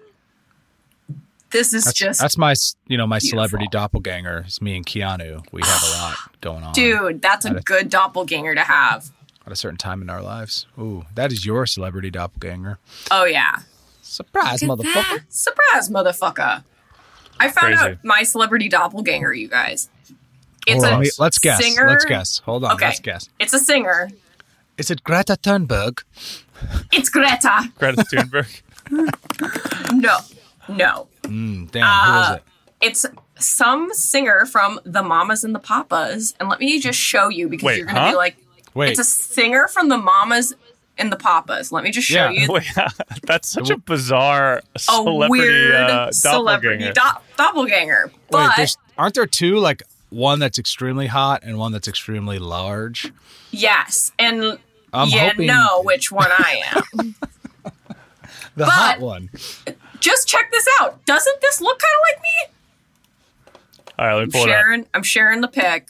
This is That's, just that's my, you know, my beautiful. celebrity doppelganger. It's me and Keanu. We have a lot going on. dude. That's a At a- good doppelganger to have. At a certain time in our lives. Ooh, that is your celebrity doppelganger. Oh yeah. Surprise, Look at motherfucker. that. Surprise, motherfucker. I found Crazy. out my celebrity doppelganger, you guys. It's Hold on, a let me- let's guess. singer. Let's guess. Hold on. Okay. Let's guess. It's a singer. Is it Greta Thunberg? It's Greta. Greta Thunberg. No. No. Mm, damn, Uh, who is it? It's some singer from the Mamas and the Papas. And let me just show you because Wait, you're going to huh? be like, Wait. it's a singer from the Mamas and the Papas. Let me just show Yeah. you Wait, that's such a bizarre a celebrity weird uh, celebrity doppelganger. do- doppelganger. Wait, But there's, aren't there two? Like one that's extremely hot and one that's extremely large? yes. And I'm you hoping- know which one I am. The But- hot one. Just check this out. Doesn't this look kind of like me? All right, let me I'm pull it up. sharing, I'm sharing the pic.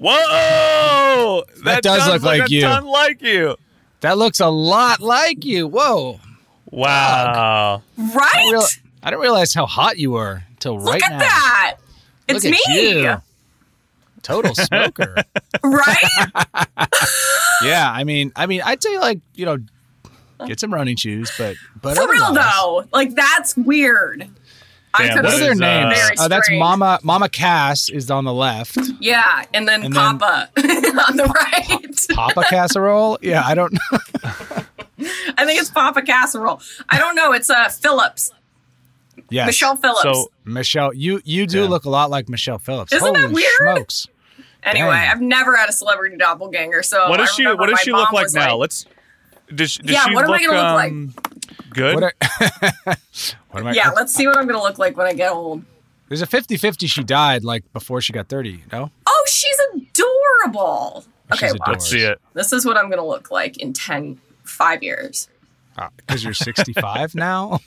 Whoa! That does look like a you. ton like you. That looks a lot like you. Whoa. Wow. Right? I, real- I didn't realize how hot you were until right Look at now. that. It's Look me. at you. total smoker. Right? Yeah, I mean, I mean, I'd say like you know, get some running shoes, but but For real otherwise- though, like that's weird. I Damn, could What are their Is, uh, names? Very Uh, that's strange. Mama Mama Cass is on the left. Yeah, and then And then- Papa on the right. Papa Casserole? Yeah, I don't know. I think it's Papa Casserole. I don't know. It's uh Phillips. Yes. Michelle Phillips. So Michelle, you you do Yeah. look a lot like Michelle Phillips. Isn't that Holy weird? smokes. anyway, dang. I've never had a celebrity doppelganger. So what I does she? remember What does my she look mom like was now? Let's. Does, does Yeah, she what am I look, gonna look like? um, Good. What, are, what am I Yeah, let's see what I'm going to look like when I get old. There's a fifty-fifty she died like before she got thirty, no? Oh, she's adorable. Okay, She's well, adorable. Let's see it. this is what I'm going to look like in ten, five years. Because you're sixty-five now?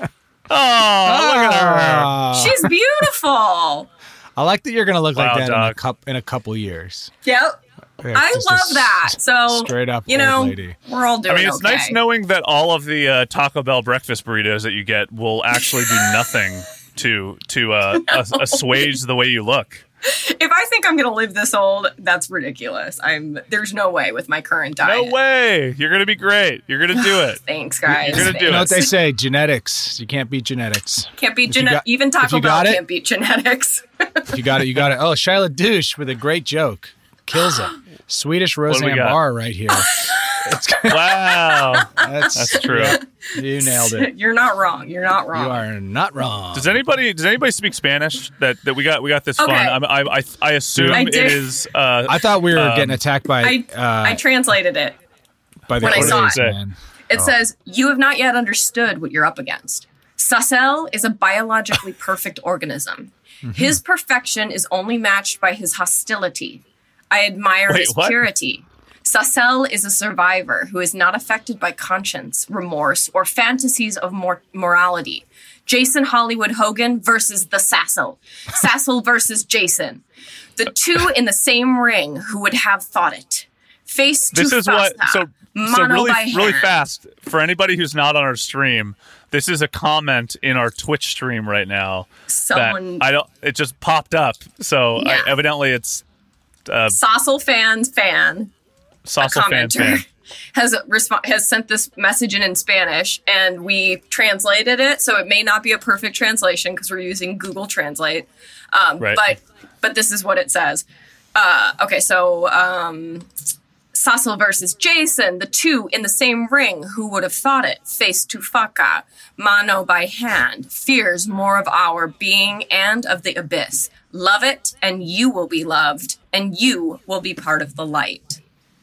Oh, look at her. Ah. She's beautiful. I like that you're going to look Wow, like that in a, dog. cup, in a couple years. Yep. Yeah, I just a love s- that. So, straight up you old know, lady. we're all I doing mean, it's okay. nice knowing that all of the uh, Taco Bell breakfast burritos that you get will actually do nothing to to uh, as- assuage the way you look. If I think I'm going to live this old, that's ridiculous. I'm. There's no way with my current diet. No way. You're gonna be great. You're gonna do it. Thanks, guys. You're gonna do You know what they Thanks. say? Genetics. You can't beat genetics. Can't beat If you genetics. got- Even if Taco you Bell got it- can't beat genetics. If you got it, you got it. Oh, Shyla Douche with a great joke. Kills it. Swedish do we Roseanne got? Barr right here. It's, Wow. that's, That's true. You nailed it. You're not wrong. You're not You wrong. are not wrong. Does anybody does anybody speak Spanish? That that we got we got this Okay. fun. I I I, I assume I it did. is. Uh, I thought we were Um, getting attacked by I uh, I translated it. by the when I saw Ortiz, it. man. It says, "You have not yet understood what you're up against. Sacel is a biologically perfect organism. His perfection is only matched by his hostility. I admire Wait, his what? purity. Sacel is a survivor who is not affected by conscience, remorse, or fantasies of mor- morality. Jason Hollywood Hogan versus the Sassel. Sassel versus Jason. The two in the same ring who would have thought it. Face to this is what face. so so Mano really by really hand. fast for anybody who's not on our stream. This is a comment in our Twitch stream right now. Someone- that I don't. It just popped up. So Yeah. I, evidently it's uh, Sassel fans fan. Saucer fan commenter fan. has resp- has sent this message in in Spanish, and we translated it. So it may not be a perfect translation because we're using Google Translate. Um, Right. But but this is what it says. Uh, okay, so um, Sassel versus Jason, the two in the same ring. Who would have thought it? Face to faca, mano by hand. Fears more of our being and of the abyss. Love it, and you will be loved, and you will be part of the light.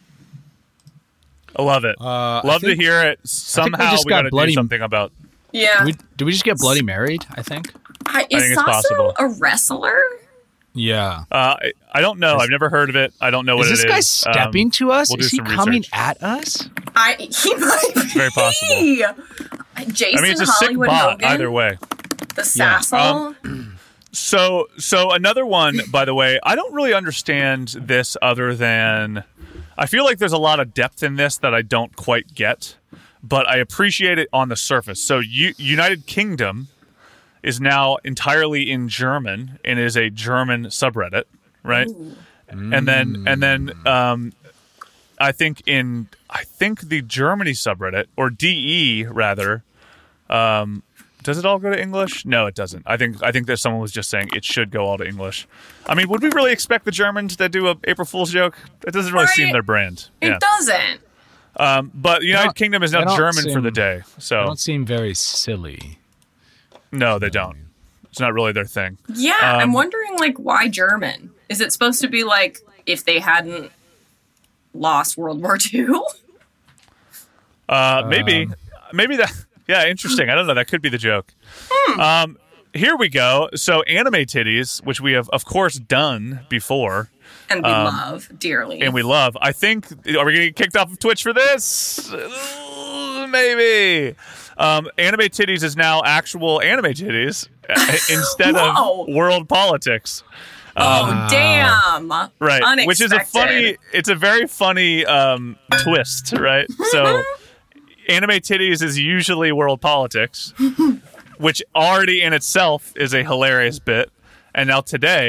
I love it. Uh, I love to think- hear it. we Somehow just we got got to bloody- do something about. Yeah. We, did we just get Bloody Married, I think? I, is think it's Sasso possible. a wrestler? Yeah. Uh, I, I don't know. I've never heard of it. I don't know what Is this it guy is. stepping Um, to us? we'll do Is he some coming research. at us? I he might be. very possible. Jason I mean, it's a sick Hollywood bot Hogan, either way. the Sassel. So, so another one, by the way, I don't really understand this other than I feel like there's a lot of depth in this that I don't quite get, but I appreciate it on the surface. So, U- United Kingdom is now entirely in German and is a German subreddit, right? And then, and then, um, I think in I think the Germany subreddit or D E rather. Um, Does it all go to English? No, it doesn't. I think I think that someone was just saying it should go all to English. I mean, would we really expect the Germans to do a April Fool's joke? It doesn't really Right. seem their brand. It Yeah. doesn't. Um, but the United don't- Kingdom is they now don't German for seem- the day. They So don't seem very silly. no, they don't. It's not really their thing. Yeah, Um, I'm wondering like why German? Is it supposed to be like if they hadn't lost World War Two? Uh, maybe, maybe that. Yeah, interesting. I don't know. That could be the joke. Um, here we go. So anime titties, which we have, of course, done before. And we love dearly. Um, and we love. I think, are we going to get kicked off of Twitch for this? Uh, Maybe. Um, anime titties is now actual anime titties uh, instead Whoa. of world politics. oh damn! Right. Unexpected. Which is a funny, it's a very funny um, twist, right? So anime titties is usually world politics, which already in itself is a hilarious bit. And now today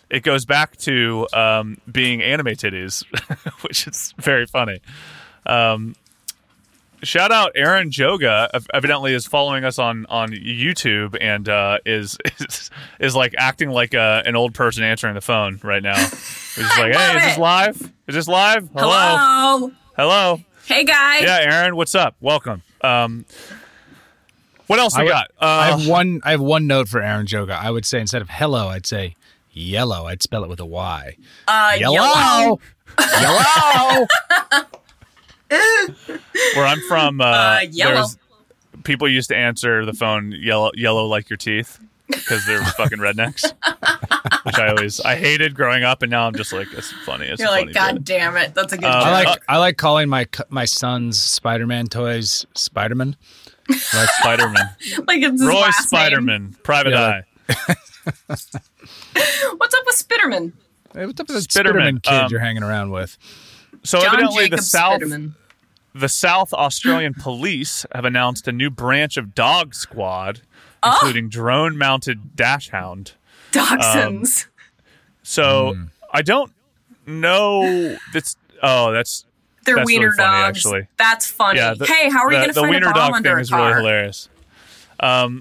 it goes back to um, being anime titties, which is very funny. Um, shout out Aaron Joga, evidently is following us on, on YouTube and uh, is, is is like acting like a, an old person answering the phone right now. He's just like, hey, is this live? Is this live? Hello? Hello. Hello. Hey, guys. Yeah, Aaron, what's up? Welcome. Um, what else we I, got? Uh, I have one. I have one note for Aaron Joga. I would say instead of hello, I'd say yellow. I'd spell it with a Y. Uh, yellow. Yellow. Where I'm from, uh, Uh, yellow. there's people used to answer the phone yellow, yellow like your teeth because they're fucking rednecks, which I always I hated growing up, and now I'm just like, it's funny. It's You're a like, funny God bit. damn it, that's a good Um, joke. I like Uh, I like calling my cu- my son's Spider-Man toys Spider-Man. Like Spider-Man, like it's his Roy last Spider-Man, Private Yeah, Eye. name. What's up with Spitterman? Hey, what's up with that Spiderman, Spiderman kid um, you're hanging around with? So John evidently, Jacob the South, Spitterman. the South Australian Police have announced a new branch of Dog Squad, including drone-mounted dash hound. Dachshunds. So Hmm. I don't know. That's oh, that's They're that's wiener really funny, dogs. actually. That's funny. Yeah, the- hey, how are the, you going to the find a wiener bomb dog under thing a is car? really hilarious. Um,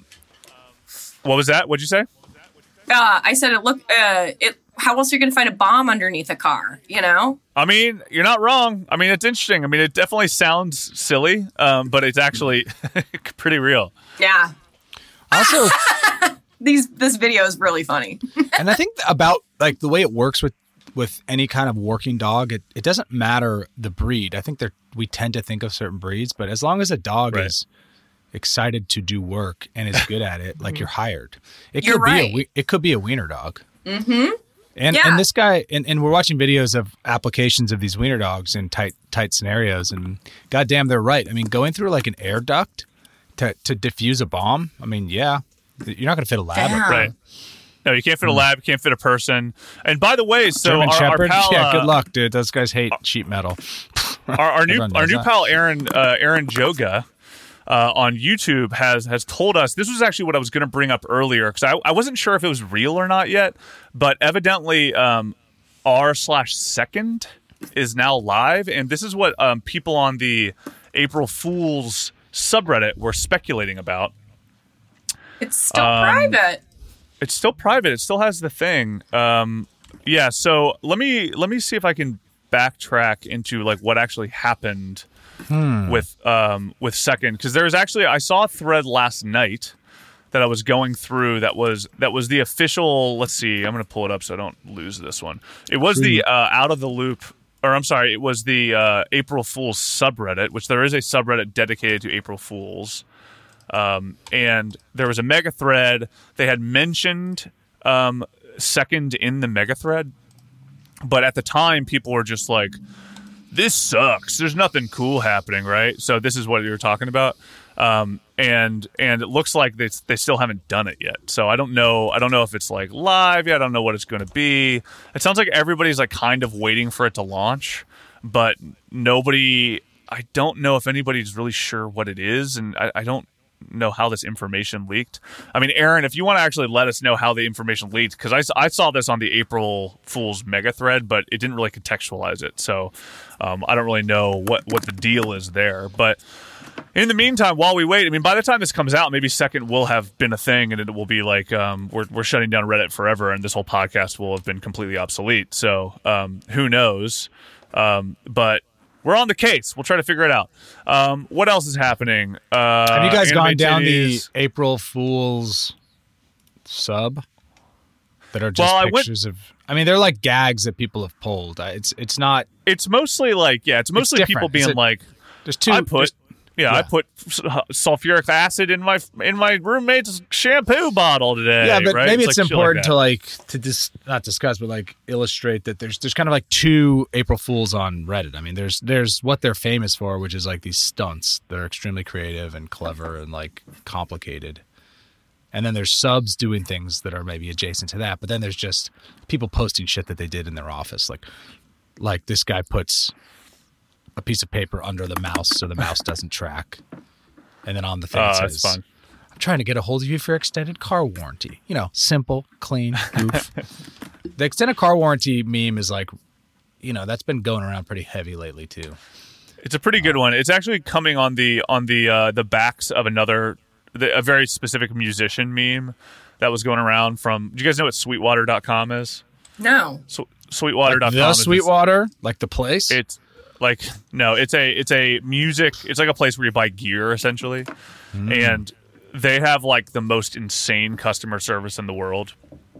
what was that? What'd you say? Uh, I said it. Look, uh, it. How else are you going to find a bomb underneath a car? You know. I mean, you're not wrong. I mean, it's interesting. I mean, it definitely sounds silly, um, but it's actually pretty real. Yeah. Also, These. This video is really funny. and I think about like the way it works with with any kind of working dog, it, it doesn't matter the breed. I think there we tend to think of certain breeds, but as long as a dog Right. is excited to do work and is good at it, like you're hired. It You're could be right. a we- it could be a wiener dog. Mm-hmm. And Yeah. and this guy and, and we're watching videos of applications of these wiener dogs in tight tight scenarios, and goddamn, they're right. I mean, going through like an air duct to to diffuse a bomb. I mean, yeah, you're not going to fit a lab. Damn. up there. Right. No, you can't fit a lab. You can't fit a person. And by the way, so German our, our Shepherd. pal, yeah, uh, good luck, dude. Those guys hate sheet metal. our, our new Everyone our knows new that. pal Aaron uh, Aaron Joga uh, on YouTube has has told us this was actually what I was going to bring up earlier because I, I wasn't sure if it was real or not yet, but evidently um, r slash second is now live, and this is what um, people on the April Fools subreddit were speculating about. It's still Um, private. It's still private. It still has the thing. Um, yeah. So let me let me see if I can backtrack into like what actually happened with um, with Second, because there's actually I saw a thread last night that I was going through that was that was the official. Let's see. I'm going to pull it up so I don't lose this one. It was the uh, out of the loop. Or I'm sorry, it was the uh, April Fool's subreddit, which there is a subreddit dedicated to April Fools. Um, and there was a mega thread. They had mentioned um, Second in the mega thread, but at the time, people were just like, "This sucks. There's nothing cool happening, right?" So this is what you were talking about, um, and and it looks like they they still haven't done it yet. So I don't know. I don't know if it's like live yet. I don't know what it's going to be. It sounds like everybody's like kind of waiting for it to launch, but nobody. I don't know if anybody's really sure what it is, and I, I don't know how this information leaked. I mean, Aaron, if you want to actually let us know how the information leaked, because I, I saw this on the April Fool's mega thread, but it didn't really contextualize it. So um, I don't really know what, what the deal is there. But in the meantime, while we wait, I mean, by the time this comes out, maybe Second will have been a thing, and it will be like um, we're, we're shutting down Reddit forever, and this whole podcast will have been completely obsolete. So um, who knows? Um, but we're on the case. We'll try to figure it out. Um, what else is happening? Uh, Have you guys anime gone down titties. the April Fool's sub that are just Well, I went- pictures of? I mean, they're like gags that people have pulled. Uh, It's it's not. It's mostly like, yeah, it's mostly different. people being Is it- like, There's two. I put, there's- yeah, I yeah. put sulfuric acid in my in my roommate's shampoo bottle today. Yeah, but right? maybe it's, like shit important like to like to dis, not discuss, but like illustrate that there's there's kind of like two April Fools on Reddit. I mean, there's there's what they're famous for, which is like these stunts that are extremely creative and clever and like complicated. And then there's subs doing things that are maybe adjacent to that. But then there's just people posting shit that they did in their office, like like this guy puts a piece of paper under the mouse so the mouse doesn't track, and then on the thing Oh, it that's says, fun. I'm trying to get a hold of you for extended car warranty. You know, simple, clean, goof. The extended car warranty meme is like, you know, that's been going around pretty heavy lately too. It's a pretty good one. It's actually coming on the on the uh, the backs of another the, a very specific musician meme that was going around from. Do you guys know what Sweetwater dot com is? No. So, Sweetwater dot com. Like the is Sweetwater, like the place. It's like no, it's a it's a music. It's like a place where you buy gear essentially, mm. and they have like the most insane customer service in the world,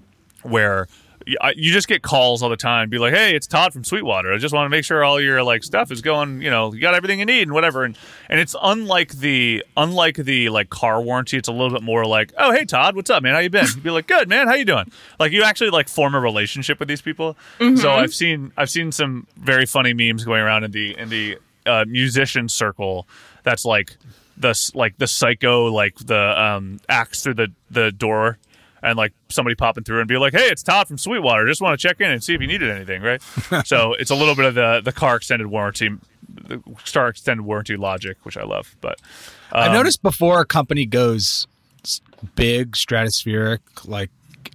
where you just get calls all the time, be like, "Hey, it's Todd from Sweetwater. I just want to make sure all your like stuff is going. You know, you got everything you need and whatever." And and it's unlike the unlike the like car warranty. It's a little bit more like, "Oh, hey Todd, what's up, man? How you been?" You'd be like, "Good, man. How you doing?" Like you actually like form a relationship with these people. Mm-hmm. So I've seen I've seen some very funny memes going around in the in the uh, musician circle. That's like the like the psycho like the um, axe through the the door. And like somebody popping through and be like, "Hey, it's Todd from Sweetwater. Just want to check in and see if you needed anything," right? So it's a little bit of the the car extended warranty, the car extended warranty logic, which I love. But um, I noticed before a company goes big, stratospheric, like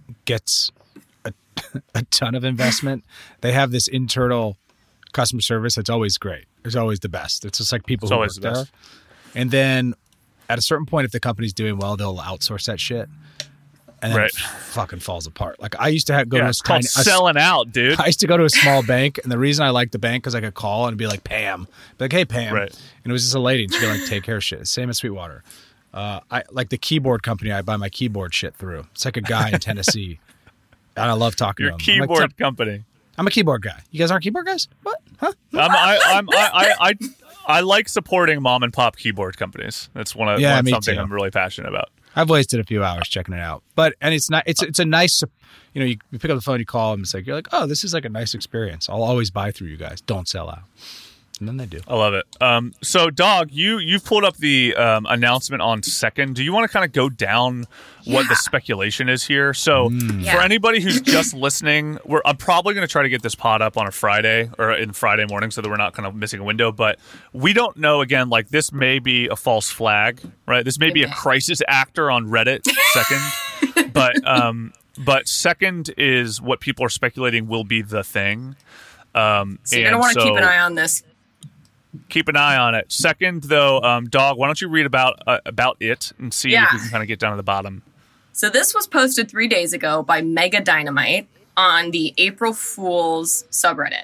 gets a, a ton of investment, they have this internal customer service that's always great. It's always the best. It's just like people it's who always work the there. best. And then at a certain point, if the company's doing well, they'll outsource that shit. And then right. it fucking falls apart. Like I used to have, go yeah, to a it's called tiny, selling a, out, dude. I used to go to a small bank, and the reason I liked the bank because I could call and be like, "Pam," be like, "Hey, Pam," right. and it was just a lady, and she'd be like, "Take care of shit." Same as Sweetwater. Uh, I like the keyboard company. I buy my keyboard shit through. It's like a guy in Tennessee, and I love talking Your to him. keyboard like, company. I'm a keyboard guy. You guys aren't keyboard guys? What? Huh? I'm, I, I'm, I, I, I, I like supporting mom and pop keyboard companies. That's one of yeah, one, me something too. I'm really passionate about. I've wasted a few hours checking it out, but and it's not. It's it's a nice, you know. You, you pick up the phone, you call them. It's like you're like, oh, this is like a nice experience. I'll always buy through you guys. Don't sell out, and then they do. I love it. Um, so, Dog, you you've pulled up the um, announcement on Second. Do you want to kind of go down yeah. what the speculation is here? So, Mm. Yeah. for anybody who's just listening, we're I'm probably going to try to get this pod up on a Friday or in Friday morning, so that we're not kind of missing a window. But we don't know. Again, like this may be a false flag, right? This may be a crisis actor on Reddit. Second, but um, but Second is what people are speculating will be the thing. Um, so you're gonna want to so, keep an eye on this. Keep an eye on it. Second, though, um, Dog, why don't you read about uh, about it and see Yeah. if we can kind of get down to the bottom. So this was posted three days ago by Mega Dynamite on the April Fool's subreddit.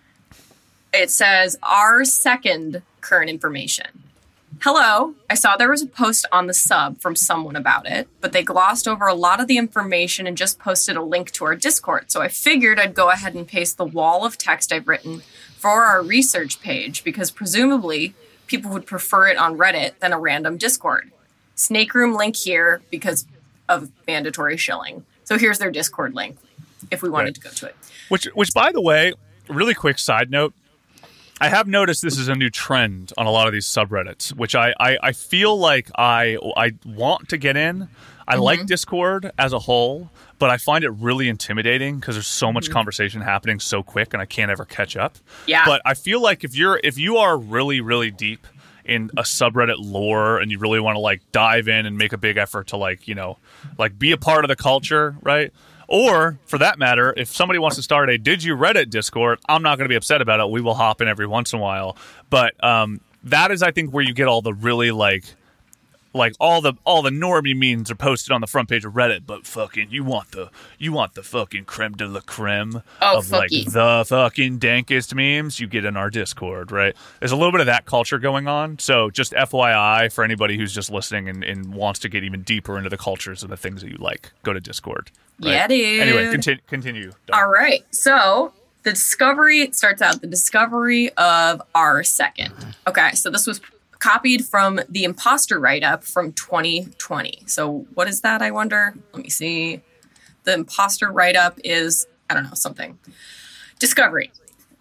It says, "Our second current information. Hello, I saw there was a post on the sub from someone about it, but they glossed over a lot of the information and just posted a link to our Discord. So I figured I'd go ahead and paste the wall of text I've written for our research page because presumably people would prefer it on Reddit than a random Discord. Snake Room link here because of mandatory shilling. So here's their Discord link if we wanted Right. to go to it. Which, which, by the way, really quick side note, I have noticed this is a new trend on a lot of these subreddits, which I, I, I feel like I I want to get in. I Mm-hmm. like Discord as a whole, but I find it really intimidating because there's so much Mm-hmm. conversation happening so quick, and I can't ever catch up. Yeah. But I feel like if you're if you are really really deep in a subreddit lore and you really want to like dive in and make a big effort to like you know like be a part of the culture, right? Or, for that matter, if somebody wants to start a Did You Reddit Discord, I'm not going to be upset about it. We will hop in every once in a while. But um, that is, I think, where you get all the really, like, like all the all the normie memes are posted on the front page of Reddit. But fucking, you want the you want the fucking creme de la creme Oh, of, like, fucky. the fucking dankest memes, you get in our Discord, right? There's a little bit of that culture going on. So just F Y I for anybody who's just listening and, and wants to get even deeper into the cultures of the things that you like, go to Discord. Right? Yeah, dude. Anyway, continue. continue. All right. So the discovery it starts out the discovery of our second. Okay. So this was copied from the imposter write-up from twenty twenty. So what is that, I wonder? Let me see. The imposter write-up is, I don't know, something. Discovery.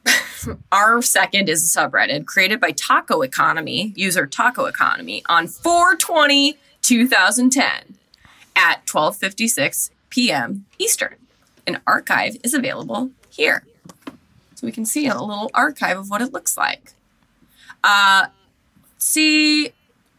Our second is a subreddit created by Taco Economy, user Taco Economy, on four twenty twenty ten at twelve fifty-six p.m. Eastern. An archive is available here. So we can see a little archive of what it looks like. Uh, see,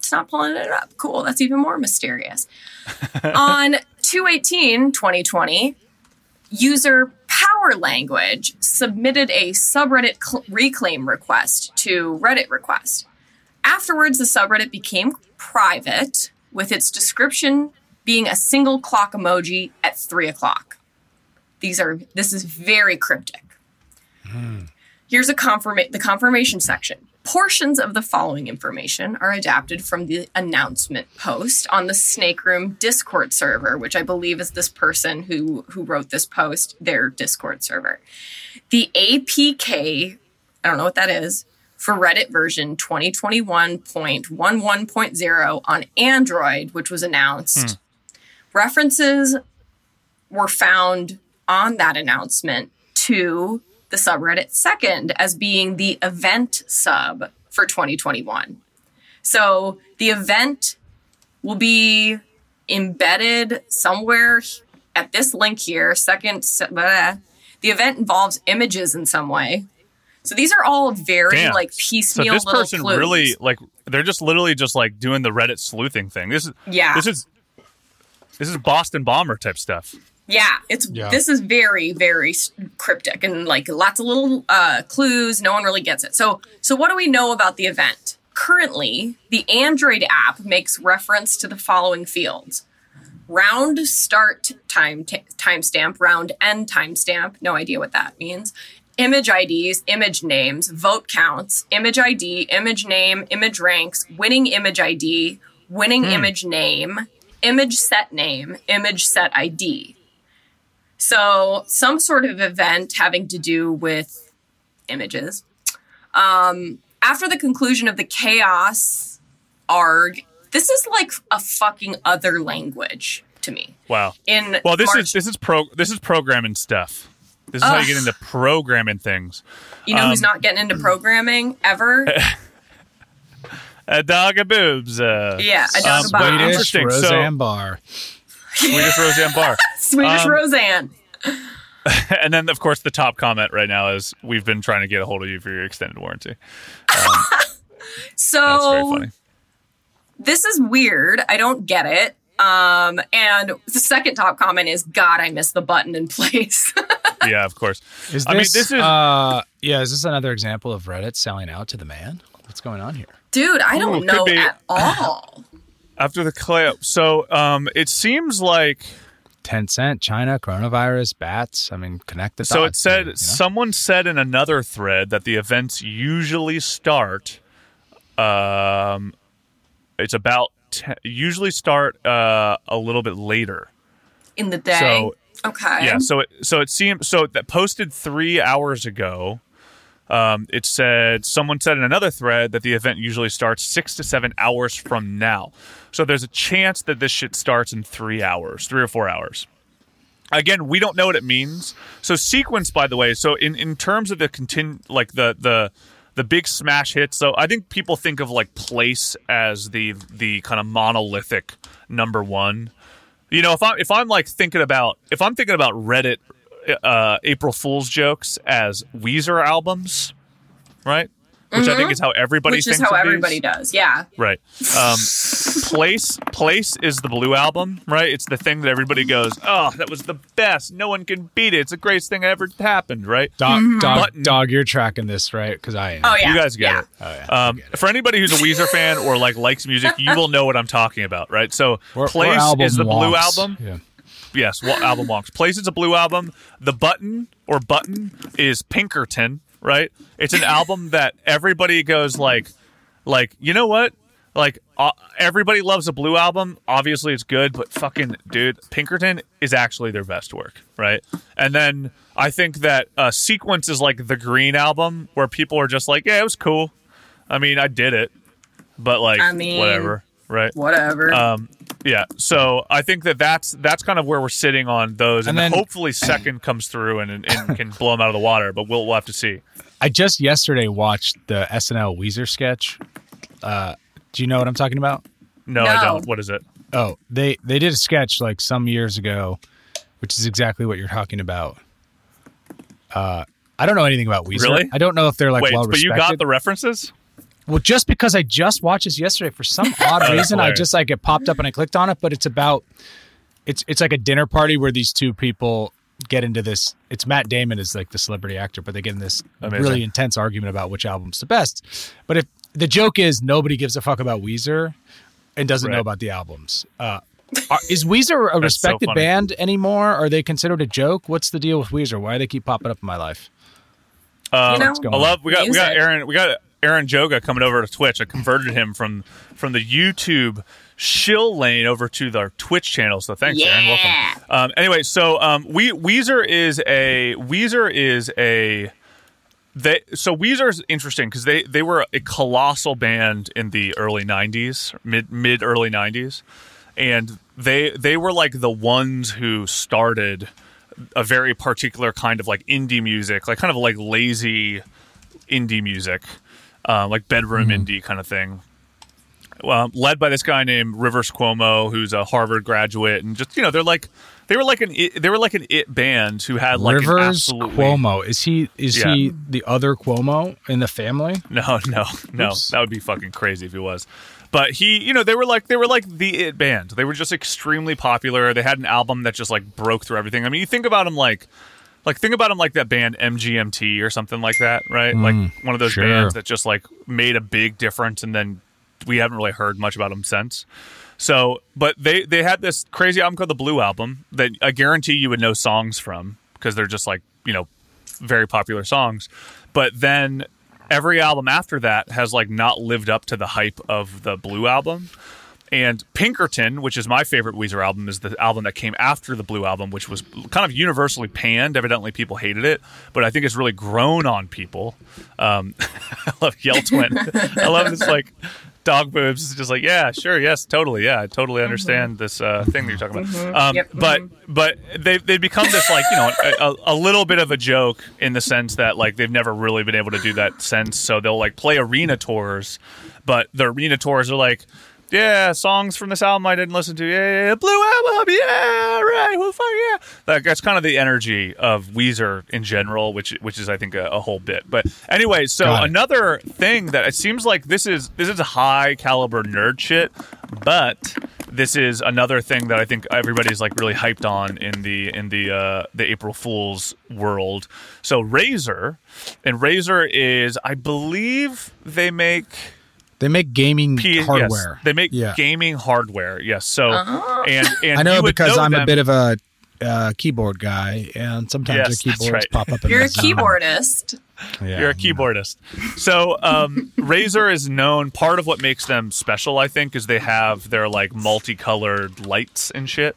It's not pulling it up. Cool. That's even more mysterious. On two eighteen twenty twenty, user Power Language submitted a subreddit cl- reclaim request to Reddit request. Afterwards, the subreddit became private, with its description being a single clock emoji at three o'clock. These are, this is very cryptic. Mm. Here's a confirma- the confirmation section. Portions of the following information are adapted from the announcement post on the Snake Room Discord server, which I believe is this person who, who wrote this post, their Discord server. The A P K, I don't know what that is, for Reddit version twenty twenty-one point eleven point zero on Android, which was announced. Hmm. References were found on that announcement to the subreddit second as being the event sub for twenty twenty-one. So the event will be embedded somewhere at this link here. Second, blah, the event involves images in some way. So these are all very Damn. like piecemeal. So this little person clues. really like they're just literally just like doing the Reddit sleuthing thing. This is yeah. This is this is Boston Bomber type stuff. Yeah, it's yeah. this is very, very cryptic and like lots of little uh, clues. No one really gets it. So, so what do we know about the event? Currently, the Android app makes reference to the following fields: round start time t- timestamp, round end timestamp. No idea what that means. Image I Ds, image names, vote counts, image I D, image name, image ranks, winning image I D, winning hmm. image name, image set name, image set I D. So some sort of event having to do with images. Um, after the conclusion of the chaos arg, this is like a fucking other language to me. Wow. In well, this March- is this is pro this is programming stuff. This is Ugh. how you get into programming things. You know um, who's not getting into programming ever? A dog of boobs. Uh, yeah, a dog um, of boobs. Swedish Roseanne so, Barr. Swedish Roseanne Barr. Swedish um, Roseanne. And then, of course, the top comment right now is, "We've been trying to get a hold of you for your extended warranty." Um, so that's very funny. This is weird. I don't get it. Um, and the second top comment is, "God, I missed the button in place." Yeah, of course. Is this, I mean, this is uh, yeah. Is this another example of Reddit selling out to the man? What's going on here, dude? I don't Ooh, know at all. After the clay, so um, it seems like Tencent, China, coronavirus, bats. I mean, connect the dots. So it said, you know? Someone said in another thread that the events usually start. Um, it's about te- usually start uh, a little bit later in the day. So, okay. Yeah. So it so it seemed so that posted three hours ago. Um, it said someone said in another thread that the event usually starts six to seven hours from now. So there's a chance that this shit starts in three hours, three or four hours. Again, we don't know what it means. So sequence, by the way. So in, in terms of the continu- like the the the big smash hits. So I think people think of like Place as the the kind of monolithic number one. You know, if I'm if I'm like thinking about if I'm thinking about Reddit. Uh, April Fool's jokes as Weezer albums, right? Which mm-hmm. I think is how everybody Which thinks is how of everybody these. does, yeah. Right. Um, Place Place is the Blue album, right? It's the thing that everybody goes, oh, that was the best. No one can beat it. It's the greatest thing that ever happened, right? Dog, mm-hmm. dog, Button. dog, you're tracking this, right? Because I am. Oh, yeah. You guys get yeah. it. Oh, yeah. Um, it. For anybody who's a Weezer fan or like likes music, you will know what I'm talking about, right? So or, Place or is the wonks. Blue album. Yeah. Yes, well, album wonks. Place is a Blue album. The Button or Button is Pinkerton, right? It's an album that everybody goes like, like you know what? Like uh, everybody loves a Blue album. Obviously, it's good, but fucking dude, Pinkerton is actually their best work, right? And then I think that uh, Sequence is like the Green album, where people are just like, yeah, it was cool. I mean, I did it, but like I mean, whatever, right? Whatever. Um, Yeah, so I think that that's that's kind of where we're sitting on those, and, and then, then hopefully second comes through and, and can blow them out of the water, but we'll we'll have to see. I just yesterday watched the S N L Weezer sketch. Uh, do you know what I'm talking about? No, no, I don't. What is it? Oh, they they did a sketch like some years ago, which is exactly what you're talking about. Uh, I don't know anything about Weezer. Really? I don't know if they're like Wait, well but respected. you got the references? Well, just because I just watched this yesterday for some odd reason, I just like it popped up and I clicked on it. But it's about it's it's like a dinner party where these two people get into this. It's Matt Damon is like the celebrity actor, but they get in this Amazing. really intense argument about which album's the best. But if the joke is nobody gives a fuck about Weezer and doesn't right. know about the albums. Uh, are, is Weezer a respected so band anymore? Are they considered a joke? What's the deal with Weezer? Why do they keep popping up in my life? Um, you know, I love we got music. we got Aaron we got Aaron Joga coming over to Twitch. I converted him from from the YouTube shill lane over to the Twitch channel. So thanks, yeah. Aaron. Welcome. Um, anyway, so um, we Weezer is a Weezer is a they. So Weezer is interesting because they they were a colossal band in the early nineties, mid mid early nineties, and they they were like the ones who started a very particular kind of like indie music, like kind of like lazy indie music, uh, like bedroom mm-hmm. indie kind of thing. Well, led by this guy named Rivers Cuomo, who's a Harvard graduate, and just you know, they're like they were like an it, they were like an it band who had like Rivers an absolutely... Cuomo. Is he is yeah. he the other Cuomo in the family? No, no, no. Oops. That would be fucking crazy if he was. But he, you know, they were like they were like the it band. They were just extremely popular. They had an album that just like broke through everything. I mean, you think about them like. Like, think about them like that band M G M T or something like that, right? Mm, like one of those sure. bands that just like made a big difference, and then we haven't really heard much about them since. So, but they, they had this crazy album called the Blue Album that I guarantee you would know songs from because they're just like, you know, very popular songs. But then every album after that has like not lived up to the hype of the Blue Album. And Pinkerton, which is my favorite Weezer album, is the album that came after the Blue Album, which was kind of universally panned. Evidently, people hated it, but I think it's really grown on people. Um, I love Yell Twin. I love this, like, dog boobs. It's just like, yeah, sure, yes, totally, yeah, I totally understand mm-hmm. this uh, thing that you're talking about. Mm-hmm. Um, yep. But but they they become this, like, you know, a, a little bit of a joke in the sense that, like, they've never really been able to do that since. So they'll, like, play arena tours, but the arena tours are like, yeah, songs from this album I didn't listen to. Yeah, yeah, Blue Album. Yeah, right. Well, fuck yeah. Like, that's kind of the energy of Weezer in general, which which is I think a, a whole bit. But anyway, so another thing that it seems like this is this is high caliber nerd shit, but this is another thing that I think everybody's like really hyped on in the in the uh, the April Fool's world. So Razer, and Razer is, I believe they make. They make gaming P- hardware. Yes, they make yeah. gaming hardware. Yes. So, uh-huh. and, and I know because know I'm them. a bit of a uh, keyboard guy, and sometimes yes, the keyboards right. pop up. In You're a keyboardist. Yeah, You're a keyboardist. So, um, Razer is known. Part of what makes them special, I think, is they have their like multicolored lights and shit.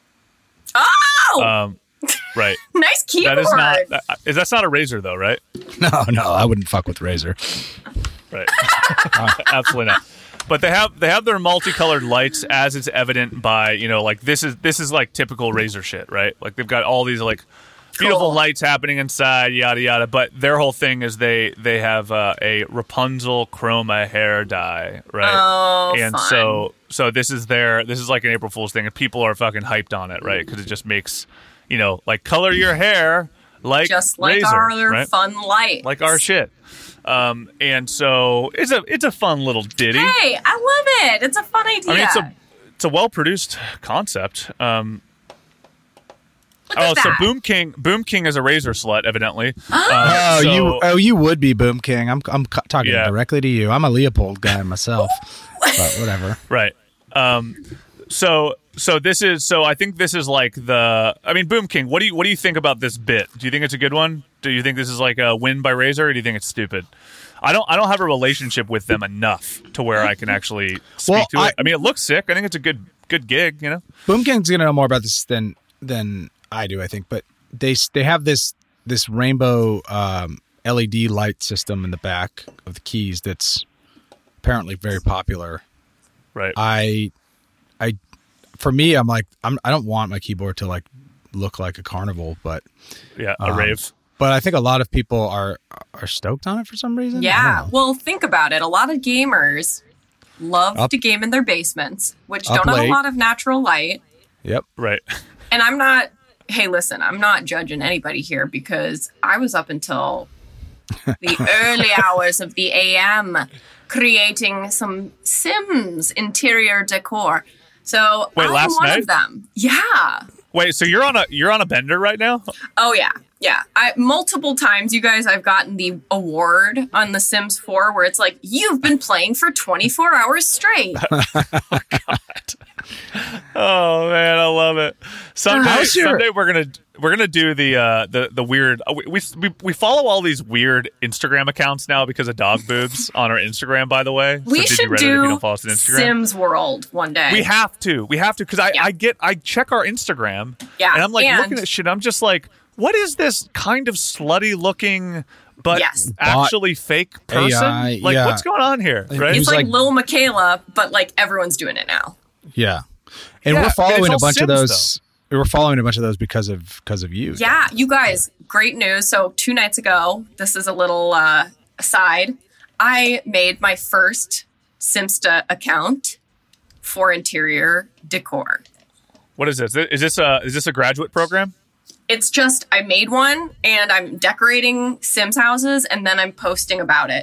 Oh. Um, right. Nice keyboard. That is not. That, is that's not a Razer though, right? No, no, I wouldn't fuck with Razer. Right. Absolutely not. But they have they have their multicolored lights, as is evident by, you know, like this is this is like typical Razer shit, right? Like they've got all these like beautiful cool. lights happening inside, yada yada. But their whole thing is they they have uh, a Rapunzel chroma hair dye, right? Oh, and fun. so so this is their this is like an April Fool's thing, and people are fucking hyped on it, right? Because it just makes, you know, like color your hair like just like Razer, our other right? fun lights, like our shit. Um, and so it's a it's a fun little ditty. Hey, I love it. It's a fun idea. I mean, it's a it's a well produced concept. Um, Look oh, at that. so Boom King Boom King is a Razer slut, evidently. Oh, uh, oh so, you oh you would be Boom King. I'm I'm talking yeah. directly to you. I'm a Leopold guy myself, but whatever. Right. Um, so so this is so I think this is like the I mean Boom King. What do you what do you think about this bit? Do you think it's a good one? Do you think this is like a win by Razer, or do you think it's stupid? I don't. I don't have a relationship with them enough to where I can actually speak well, to I, it. I mean, it looks sick. I think it's a good, good gig. You know, Boom King's gonna know more about this than than I do. I think, but they they have this this rainbow um, L E D light system in the back of the keys that's apparently very popular. Right. I, I, for me, I'm like I'm. I don't want my keyboard to like look like a carnival, but yeah, a um, rave. But I think a lot of people are are stoked on it for some reason. Yeah. Well, think about it. A lot of gamers love up, to game in their basements, which up don't late. have a lot of natural light. Yep. Right. And I'm not, hey, listen, I'm not judging anybody here because I was up until the early hours of the A M creating some Sims interior decor. So Wait, I'm last one night? of them. Yeah. Wait, so you're on a you're on a bender right now? Oh yeah, yeah. I multiple times, you guys, I've gotten the award on The Sims four where it's like you've been playing for twenty-four hours straight. Oh God. Oh man, I love it. Someday, How's your- someday we're gonna we're gonna do the uh, the the weird. uh, We, we we follow all these weird Instagram accounts now because of dog boobs on our Instagram. By the way, We so did you should Reddit if you do don't follow us on Instagram? Sims World one day. We have to. We have to because I, Yeah. I get I check our Instagram Yeah, and I'm like and- looking at shit. I'm just like, what is this kind of slutty looking but Yes. actually fake person? A I, like yeah. what's going on here? Right? It's Who's like, like- Lil Michaela, but like everyone's doing it now. Yeah. And Yeah, we're but following it's a all bunch of Sims, those. We're following a bunch of those because of because of you. Yeah, you guys, great news. So two nights ago, this is a little uh, aside, I made my first Simsta account for interior decor. What is this? Is this a is this a graduate program? It's just, I made one and I'm decorating Sims houses and then I'm posting about it.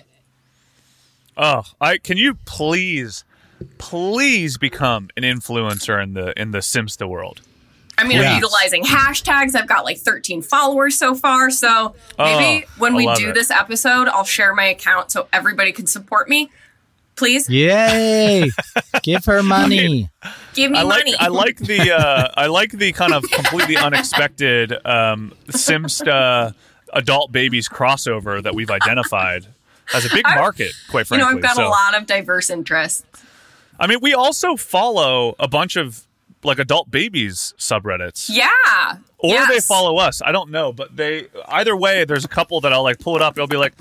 Oh, I can you please, please become an influencer in the in the Simsta world. I mean, Yes. I'm utilizing hashtags. I've got like thirteen followers so far. So maybe Oh, when I we love do it. this episode, I'll share my account so everybody can support me. Please Yay! Give her money. give me I like money. I like the uh, I like the kind of completely unexpected um, Simsta adult babies crossover that we've identified as a big market. Quite you frankly, know, I've got So, a lot of diverse interests. I mean, we also follow a bunch of like adult babies subreddits. Yeah. Or yes. they follow us. I don't know, but they either way. There's a couple that I'll like pull it up. And I'll be like,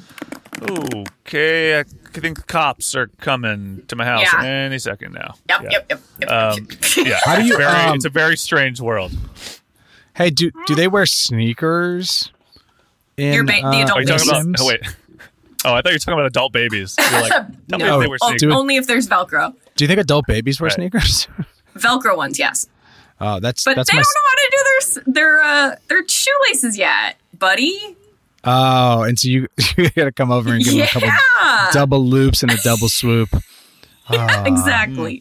okay, I think the cops are coming to my house Yeah. any second now. Yep, yeah. yep, yep, yep. Um, yeah. How do you, It's, very, um, it's a very strange world. Hey, do do they wear sneakers? In, You're ba- the uh, adult Are you talking about? Sims? Oh wait. Oh, I thought you were talking about adult babies. You're like, tell me No. if they were O- sneakers. do it. only if there's Velcro. Do you think adult babies wear Right. sneakers? Velcro ones, yes. Oh, that's But that's they my. don't know how to do their s- their uh, their shoelaces yet, buddy. Oh, and so you you got to come over and give them a couple Yeah. double loops and a double swoop. Oh, Exactly.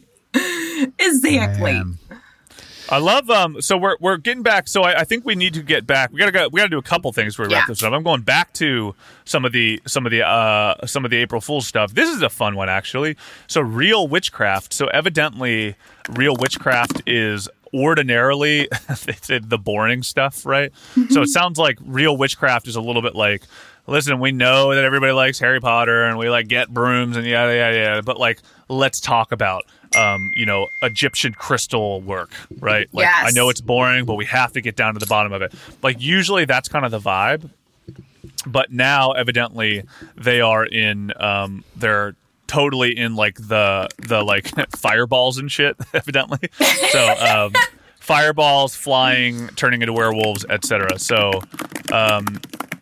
Exactly. man. I love um. So we're we're getting back. So I, I think we need to get back. We gotta go. We gotta do a couple things before we wrap Yeah. this up. I'm going back to some of the some of the uh some of the April Fool's stuff. This is a fun one actually. So real witchcraft. So evidently, real witchcraft is ordinarily they said the boring stuff, right? So it sounds like real witchcraft is a little bit like, listen, we know that everybody likes Harry Potter and we like get brooms and yada yada yada, but like let's talk about um, you know, Egyptian crystal work, right? Like Yes. I know it's boring, but we have to get down to the bottom of it. Like usually that's kind of the vibe. But now evidently they are in um they're totally in like the the like fireballs and shit, evidently. So um fireballs, flying, turning into werewolves, et cetera. So um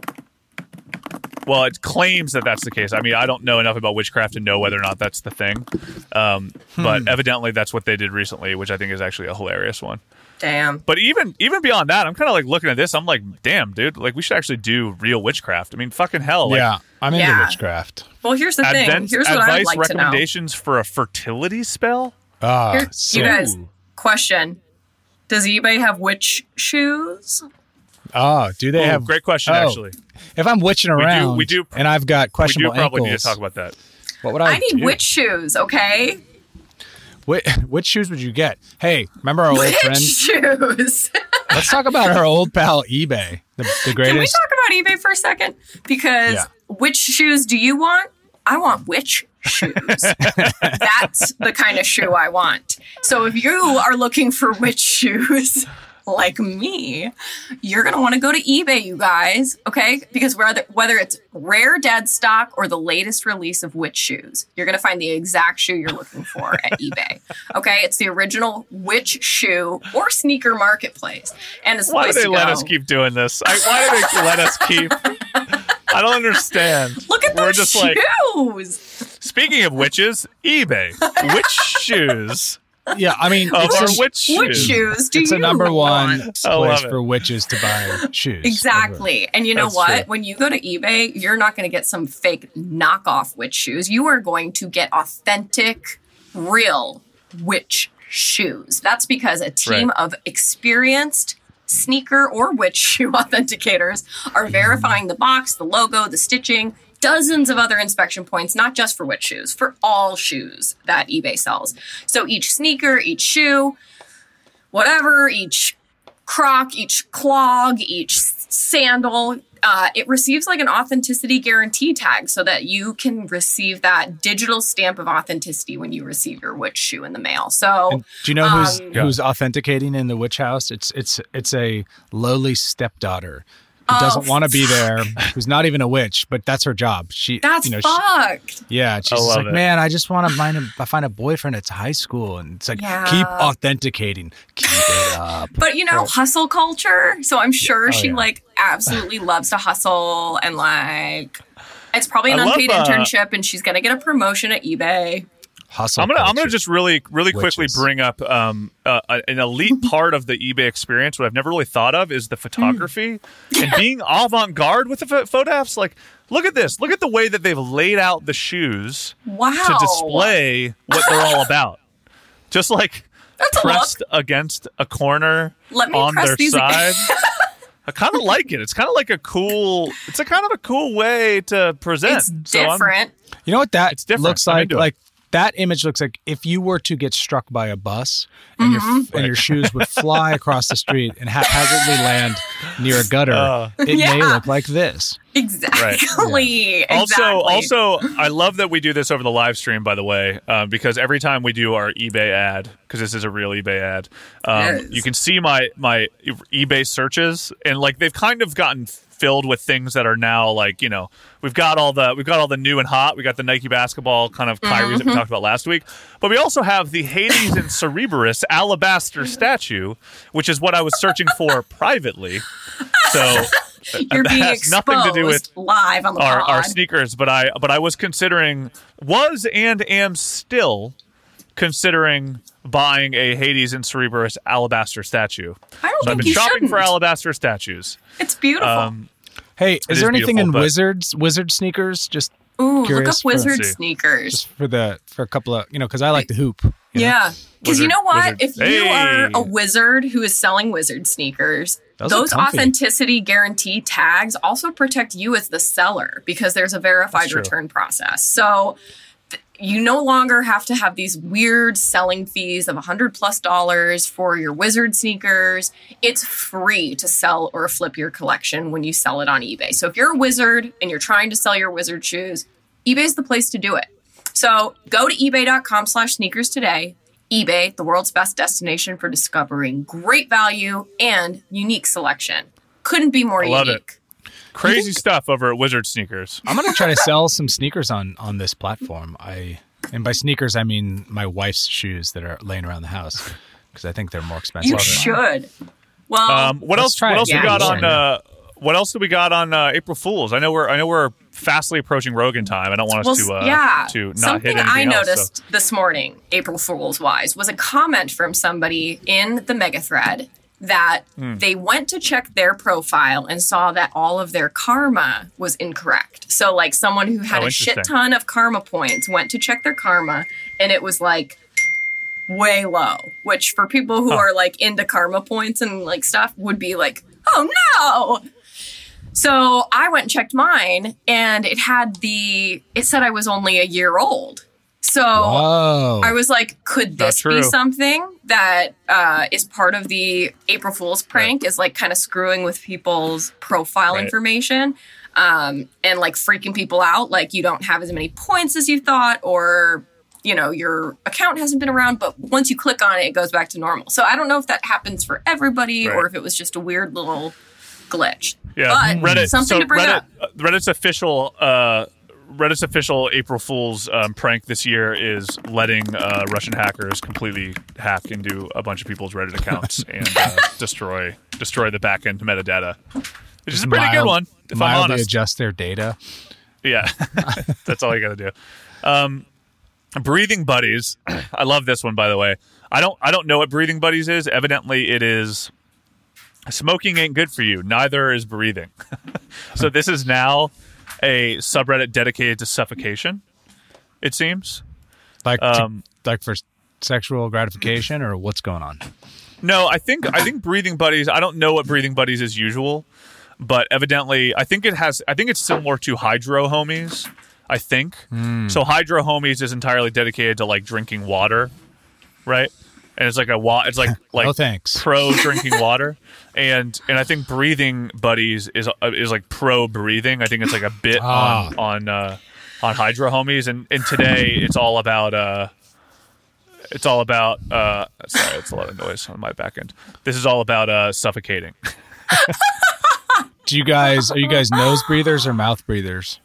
well, it claims that that's the case. I mean, I don't know enough about witchcraft to know whether or not that's the thing. Um, But evidently that's what they did recently, which I think is actually a hilarious one. Damn. But even even beyond that, I'm kind of like looking at this. I'm like, damn, dude, like we should actually do real witchcraft. I mean, fucking hell. Like, Yeah, I'm into Yeah. witchcraft. Well, here's the thing. advent- Here's what I'd advice, like to know. recommendations for a fertility spell? Ah, Here, so- you guys, question. Does eBay have witch shoes? Oh, do they Ooh, have? great question, oh, actually. If I'm witching do- around, we do- and I've got We do questionable probably ankles, need to talk about that. what would I, I need do? witch shoes, okay? Which, which shoes would you get? Hey, remember our old Witch friend? shoes. Let's talk about our old pal eBay, the, the Can we greatest. talk about eBay for a second? Because Yeah. which shoes do you want? I want witch shoes. That's the kind of shoe I want. So if you are looking for witch shoes, like me, you're going to want to go to eBay, you guys, okay? Because whether, whether it's rare dead stock or the latest release of witch shoes, you're going to find the exact shoe you're looking for at eBay, okay? It's the original witch shoe or sneaker marketplace. And it's the Why do place they to let go. us keep doing this? I, why do they let us keep? I don't understand. Look at We're those just shoes. like, speaking of witches, eBay. Witch shoes. Yeah, I mean, of it's our a- witch shoes. Which shoes do it's you a number one want? I love place it. for witches to buy shoes. Exactly. And you know That's what? true. When you go to eBay, you're not going to get some fake knockoff witch shoes. You are going to get authentic, real witch shoes. That's because a team Right. of experienced sneaker or witch shoe authenticators are verifying the box, the logo, the stitching, dozens of other inspection points, not just for witch shoes, for all shoes that eBay sells. So each sneaker, each shoe, whatever, each croc, each clog, each sandal, uh, it receives like an authenticity guarantee tag so that you can receive that digital stamp of authenticity when you receive your witch shoe in the mail. So, And do you know who's um, who's authenticating in the witch house? It's it's it's a lowly stepdaughter who doesn't Oh, want to be there, who's not even a witch, but that's her job. She that's you know, she- fucked. yeah, she's I just love like, it. man, I just want to find a find a boyfriend at high school, and it's like, Yeah. keep authenticating, keep it up. But you know, hustle culture. So I'm sure Oh, she yeah. like absolutely loves to hustle and like it's probably an I love, unpaid uh, internship and she's gonna get a promotion at eBay. Hustle. I'm gonna I'm gonna culture. just really really quickly Witches. bring up um, uh, an elite part of the eBay experience. What I've never really thought of is the photography and being avant garde with the ph- photographs. Like, look at this. Look at the way that they've laid out the shoes Wow. to display what they're all about. Just like That's a pressed against a corner Let me on press their these again. side. I kind of like it. It's kind of like a cool. It's a kind of a cool way to present. It's So I'm- different. You know what that It's different. looks I'm like? into it. Like that image looks like if you were to get struck by a bus and your Mm-hmm. and your shoes would fly across the street and haphazardly land near a gutter. Uh, it may Yeah. look like this. Exactly. Also, Exactly. also, I love that we do this over the live stream. By the way, um, because every time we do our eBay ad, because this is a real eBay ad, um, Yes. you can see my my eBay searches, and like they've kind of gotten filled with things that are now like, you know, we've got all the we've got all the new and hot. We got the Nike basketball kind of Kyries that we talked about last week, but we also have the Hades and Cerberus alabaster statue, which is what I was searching for privately. So. You're that being has exposed nothing to do with live on the our, pod. our sneakers, but I but I was considering was and am still considering buying a Hades and Cerberus alabaster statue. I don't So I've think been you shopping shouldn't. for alabaster statues. It's beautiful. Um, Hey, It is is there anything beautiful, in but- wizards wizard sneakers? Just Ooh, look curious up for- wizard Let's see. sneakers. just for the for a couple of you know because I like the hoop. you know? Yeah. Because you Wizard- know what? wizard. If you are Hey. a wizard who is selling wizard sneakers, Those are those comfy. authenticity guarantee tags also protect you as the seller because there's a verified That's true. return process. So th- you no longer have to have these weird selling fees of a hundred plus dollars for your wizard sneakers. It's free to sell or flip your collection when you sell it on eBay. So if you're a wizard and you're trying to sell your wizard shoes, eBay's the place to do it. So go to ebay.com slash sneakers today. eBay, the world's best destination for discovering great value and unique selection. Couldn't be more I love unique. Crazy stuff over at Wizard Sneakers. I'm gonna try to sell some sneakers on on this platform. I and by sneakers I mean my wife's shoes that are laying around the house because I think they're more expensive. You than mine. should. Well, Um, what Let's else? try What it. else Yeah, we got we on? should. Uh, what else do we got on uh, April Fools? I know we're I know we're fastly approaching Rogan time. I don't want us well, to uh, yeah. to not Something hit anything I else, so- noticed this morning, April Fool's wise, was a comment from somebody in the mega thread that Hmm. they went to check their profile and saw that all of their karma was incorrect. So, like, someone who had Oh, a shit interesting. ton of karma points went to check their karma, and it was like way low. Which, for people who Huh. are like into karma points and like stuff, would be like, oh no. So I went and checked mine, and it had the. It said I was only a year old. So Whoa! I was like, could Not this be true. something that uh, is part of the April Fool's prank? Is like kind of screwing with people's profile Right. information um, and like freaking people out. Like you don't have as many points as you thought, or you know your account hasn't been around. But once you click on it, it goes back to normal. So I don't know if that happens for everybody Right. or if it was just a weird little glitch. Yeah, But Reddit. something so to bring Reddit, up. uh, Reddit's official uh, Reddit's official April Fool's um, prank this year is letting uh, Russian hackers completely hack into a bunch of people's Reddit accounts and uh, destroy destroy the back end metadata, which is a pretty good Mild- one. If I'm mildly honest, adjust their data. yeah, that's all you got to do. Um, Breathing Buddies. I love this one, by the way. I don't I don't know what Breathing Buddies is. Evidently, it is smoking ain't good for you. Neither is breathing. So this is now a subreddit dedicated to suffocation, it seems. Like, um, to, like for sexual gratification, or what's going on? No, I think I think Breathing Buddies. I don't know what Breathing Buddies is usual, but evidently, I think it has. I think it's similar to Hydro Homies. I think mm. so. Hydro Homies is entirely dedicated to like drinking water, right? And it's like a wa- It's like like no thanks. pro drinking water, and and I think Breathing Buddies is uh, is like pro breathing. I think it's like a bit ah. on on uh, on Hydro Homies, and and today it's all about. Uh, It's all about. Uh, sorry, it's a lot of noise on my back end. This is all about uh, suffocating. Do you guys are you guys nose breathers or mouth breathers?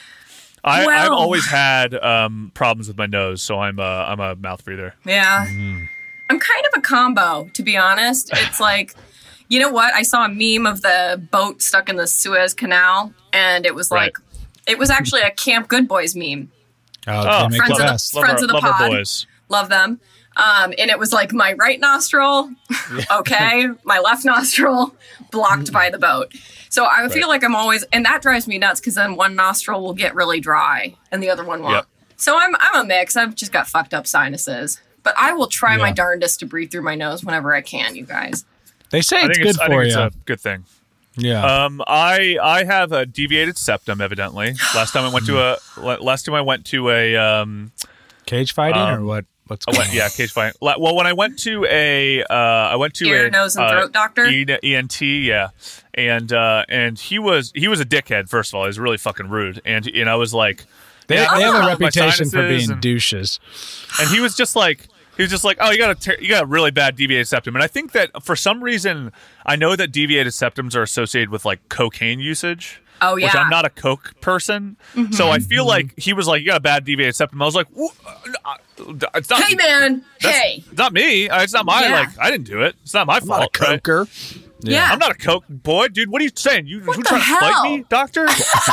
I, Well- I've always had um, problems with my nose, so I'm a I'm a mouth breather. Yeah. Mm. I'm kind of a combo, to be honest. It's like, you know what? I saw a meme of the boat stuck in the Suez Canal, and it was Right. like, it was actually a Camp Good Boys meme. Oh, Oh, they make Friends the of the- best. Love Friends our, of the love our pod. boys. Love them. Um, and it was like my right nostril, okay, my left nostril blocked by the boat. So I feel like I'm always, and that drives me nuts because then one nostril will get really dry and the other one won't. Yep. So I'm I'm a mix. I've just got fucked up sinuses, but I will try my Yeah. darndest to breathe through my nose whenever I can. You guys. They say I it's think good it's I for think you. it's a good thing. yeah. Um, I I have a deviated septum. Evidently, last time I went to a last time I went to a um, Cage fighting um, or what? What's I going went, on? yeah, cage fighting. La- Well, when I went to a, uh, I went to Ear, a nose, and uh, throat doctor? E- E N T, yeah, and uh, and he was he was a dickhead. First of all, he was really fucking rude, and and I was like, They, yeah, they have I'm a fine with my reputation for sinuses, being and, douches. and he was just like. He was just like, oh, you got a ter- you got a really bad deviated septum, and I think that for some reason, I know that deviated septums are associated with like cocaine usage. Oh, Which yeah. I'm not a coke person, so I feel like he was like, you got a bad deviated septum. I was like, "Wha- uh, it's not. Hey man, that's- hey. it's not me. Uh, It's not my Yeah. like. I didn't do it. It's not my I'm not fault. a right? coker. Yeah. I'm not a coke boy, dude. What are you saying? You, What you the trying to fight hell? me, doctor?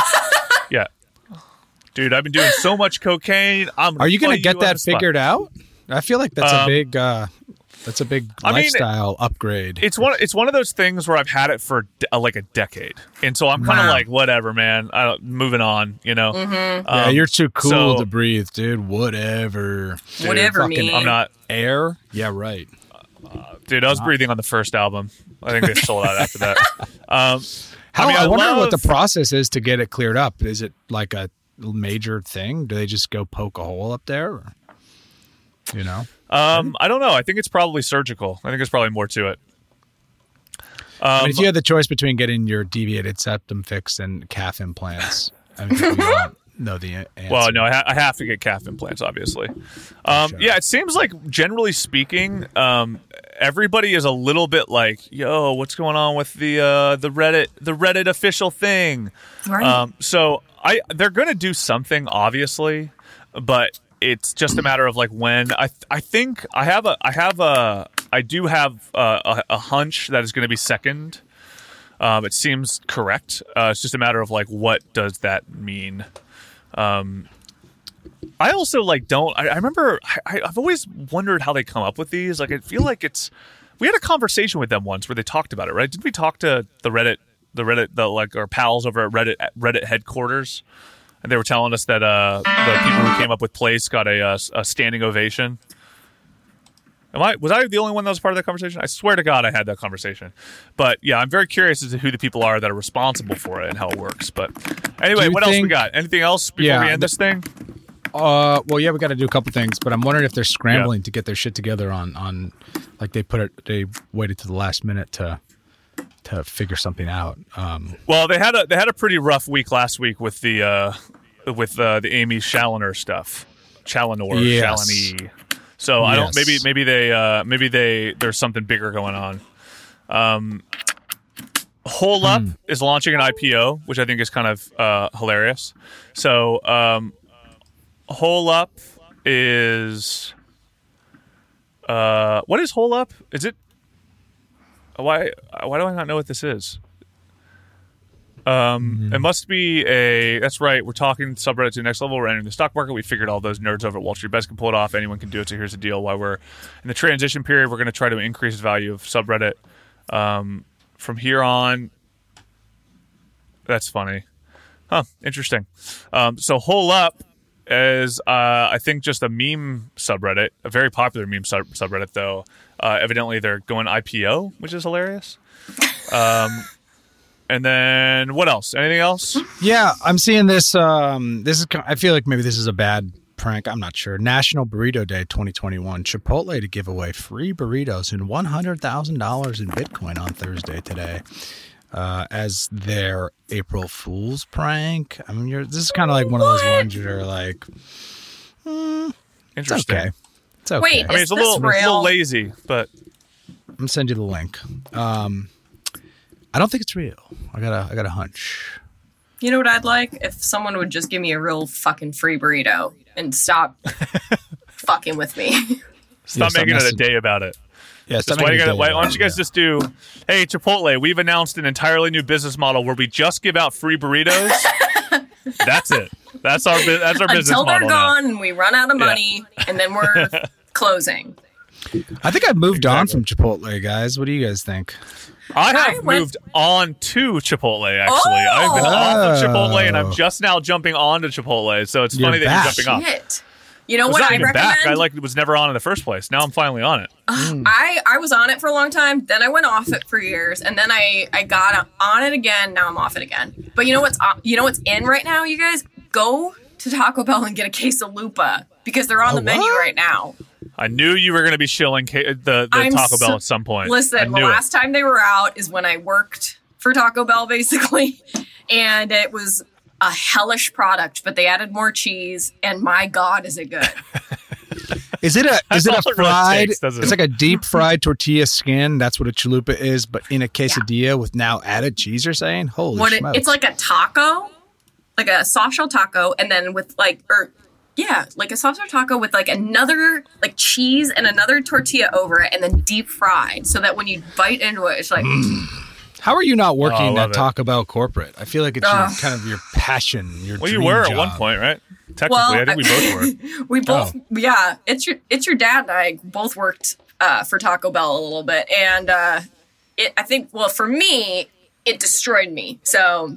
Yeah, dude. I've been doing so much cocaine. I'm. Are you going to fight get you on that the spot. figured out? I feel like that's a Um, big uh, that's a big I mean, lifestyle upgrade. It's one. It's one of those things where I've had it for de- uh, like a decade, and so I'm kind of Wow. like, whatever, man. I don't, moving on. You know. Mm-hmm. yeah, Um, you're too cool so- to breathe, dude. Whatever. dude, Whatever, fucking- me. I'm not, Air? Yeah, right. dude. I was breathing on the first album. I think they sold out after that. Um, How, I, mean, I wonder love- what the process is to get it cleared up. Is it like a major thing? Do they just go poke a hole up there? Or, you know? Um, I don't know. I think it's probably surgical. I think there's probably more to it. I Um, mean, if you had the choice between getting your deviated septum fixed and calf implants, I mean, you don't know the a- answer. Well, no, I, ha- I have to get calf implants, obviously. Um, Sure. Yeah, it seems like, generally speaking, um, everybody is a little bit like, "Yo, what's going on with the uh, the Reddit the Reddit official thing?" Right. Um, so I they're going to do something, obviously, but it's just a matter of like when. I I think I have a I have a I do have a, a, a hunch that is going to be second. Um, it seems correct. Uh, it's just a matter of like, what does that mean? Um, I also like don't. I, I remember. I, I've always wondered how they come up with these. Like, I feel like it's. We had a conversation with them once where they talked about it, right? Didn't we talk to the Reddit, the Reddit, the like our pals over at Reddit, at Reddit headquarters, and they were telling us that uh, the people who came up with Place got a, uh, a standing ovation. Am I was I the only one that was part of that conversation? I swear to God, I had that conversation. But yeah, I'm very curious as to who the people are that are responsible for it and how it works. But anyway, Do you what else we think- got? Anything else before Yeah, we end the- this thing? Uh, well, yeah, we got to do a couple things, but I'm wondering if they're scrambling to get their shit together on, on, like they put it, they waited to the last minute to, to figure something out. Um, Well, they had a they had a pretty rough week last week with the uh, with uh, the Amy Challoner stuff, Challoner, Yes. Challoner. So I don't Yes. maybe maybe they uh, maybe they there's something bigger going on. Um, Hole Up Hmm. is launching an I P O, which I think is kind of uh, hilarious. So um, Hole Up is uh, what is Hole Up? Is it why why do I not know what this is? Um, Mm-hmm. It must be a. That's right. We're talking subreddit to the next level. We're entering the stock market. We figured all those nerds over at Wall Street Bets can pull it off. Anyone can do it. So here's the deal. While we're in the transition period, we're going to try to increase the value of subreddit. Um, from here on, that's funny. Huh. Interesting. Um, so Hole Up is, uh, I think, just a meme subreddit, a very popular meme sub- subreddit, though. Uh, evidently, they're going I P O, which is hilarious. Um. And then what else? Anything else? Yeah, I'm seeing this. Um, this is. I feel like maybe this is a bad prank. I'm not sure. National Burrito Day twenty twenty-one. Chipotle to give away free burritos and one hundred thousand dollars in Bitcoin on Thursday today uh, as their April Fool's prank. I mean, you're, this is kind of like one of those ones you're like, mm, Interesting. It's okay. It's okay. Wait, I mean, it's a little, it's a little lazy, but I'm gonna send you the link. Um, I don't think it's real. I got a, I got a hunch. You know what I'd like? If someone would just give me a real fucking free burrito and stop fucking with me. Stop Yeah, making stop it a day about it. Yeah, Just why, you gotta, why, why don't you guys just do, hey, Chipotle, we've announced an entirely new business model where we just give out free burritos. That's it. That's our bu- that's our business Until model they're now. gone and we run out of Yeah. money and then we're closing. I think I've moved on from Chipotle, guys. What do you guys think? I have I went- moved on to Chipotle, actually. Oh! I've been off of Chipotle, and Oh. I'm just now jumping on to Chipotle, so it's You're funny that back. you're jumping off. Shit. You know It's what not I even recommend? back. I like was never on in the first place. Now I'm finally on it. I, I was on it for a long time, then I went off it for years, and then I, I got on it again, now I'm off it again. But you know what's on- you know what's in right now, you guys? Go to Taco Bell and get a quesalupa because they're on Oh, the menu what? right now. I knew you were going to be shilling ca- the, the I'm Taco Bell so- at some point. I Listen, the knew last time they were out is when I worked for Taco Bell, basically, and it was a hellish product, but they added more cheese, and my God, is it good. Is it a is That's it a all it really fried? takes, doesn't it's it? like a deep fried tortilla skin. That's what a chalupa is, but in a quesadilla with now added cheese. You're saying, holy What it, smokes! it's like a taco, like a soft shell taco, and then with like, or yeah, like a soft shell taco with like another like cheese and another tortilla over it, and then deep fried, so that when you bite into it, it's like, How are you not Oh, I working love at it. Taco Bell corporate? I feel like it's your, Ugh. kind of your passion. Your Well, you dream were job. at one point, right? Technically, Well, I think we both were. we both, Oh. yeah, it's your it's your dad and I both worked uh, for Taco Bell a little bit, and uh, it I think well for me it destroyed me, so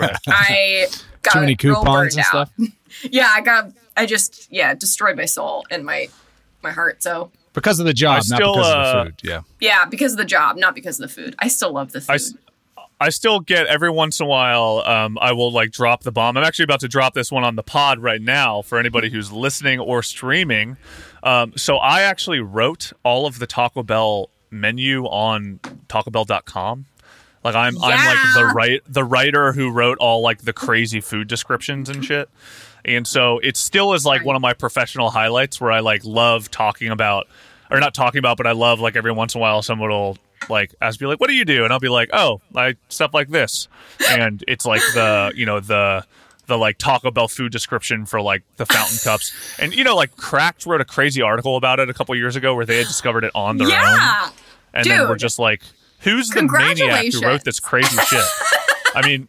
I got Too many real coupons and burned out. stuff. Yeah, I got I just yeah it destroyed my soul and my my heart. So Because of the job, I not still, because of uh, the food. Yeah. yeah, because of the job, not because of the food. I still love the food. I, s- I still get every once in a while, um, I will like drop the bomb. I'm actually about to drop this one on the pod right now for anybody who's listening or streaming. Um, so I actually wrote all of the Taco Bell menu on Taco Bell dot com. Like I'm, I'm like the Yeah. right, the writer who wrote all like the crazy food descriptions and shit. And so it still is like Right. one of my professional highlights where I like love talking about, or not talking about, but I love like every once in a while someone will like ask me like, what do you do? And I'll be like, oh, I stuff like this. And it's like the, you know, the, the like Taco Bell food description for like the fountain cups. And, you know, like Cracked wrote a crazy article about it a couple years ago where they had discovered it on their own. yeah, And then we're dude. just like, who's the maniac who wrote Congratulations. this crazy shit? I mean,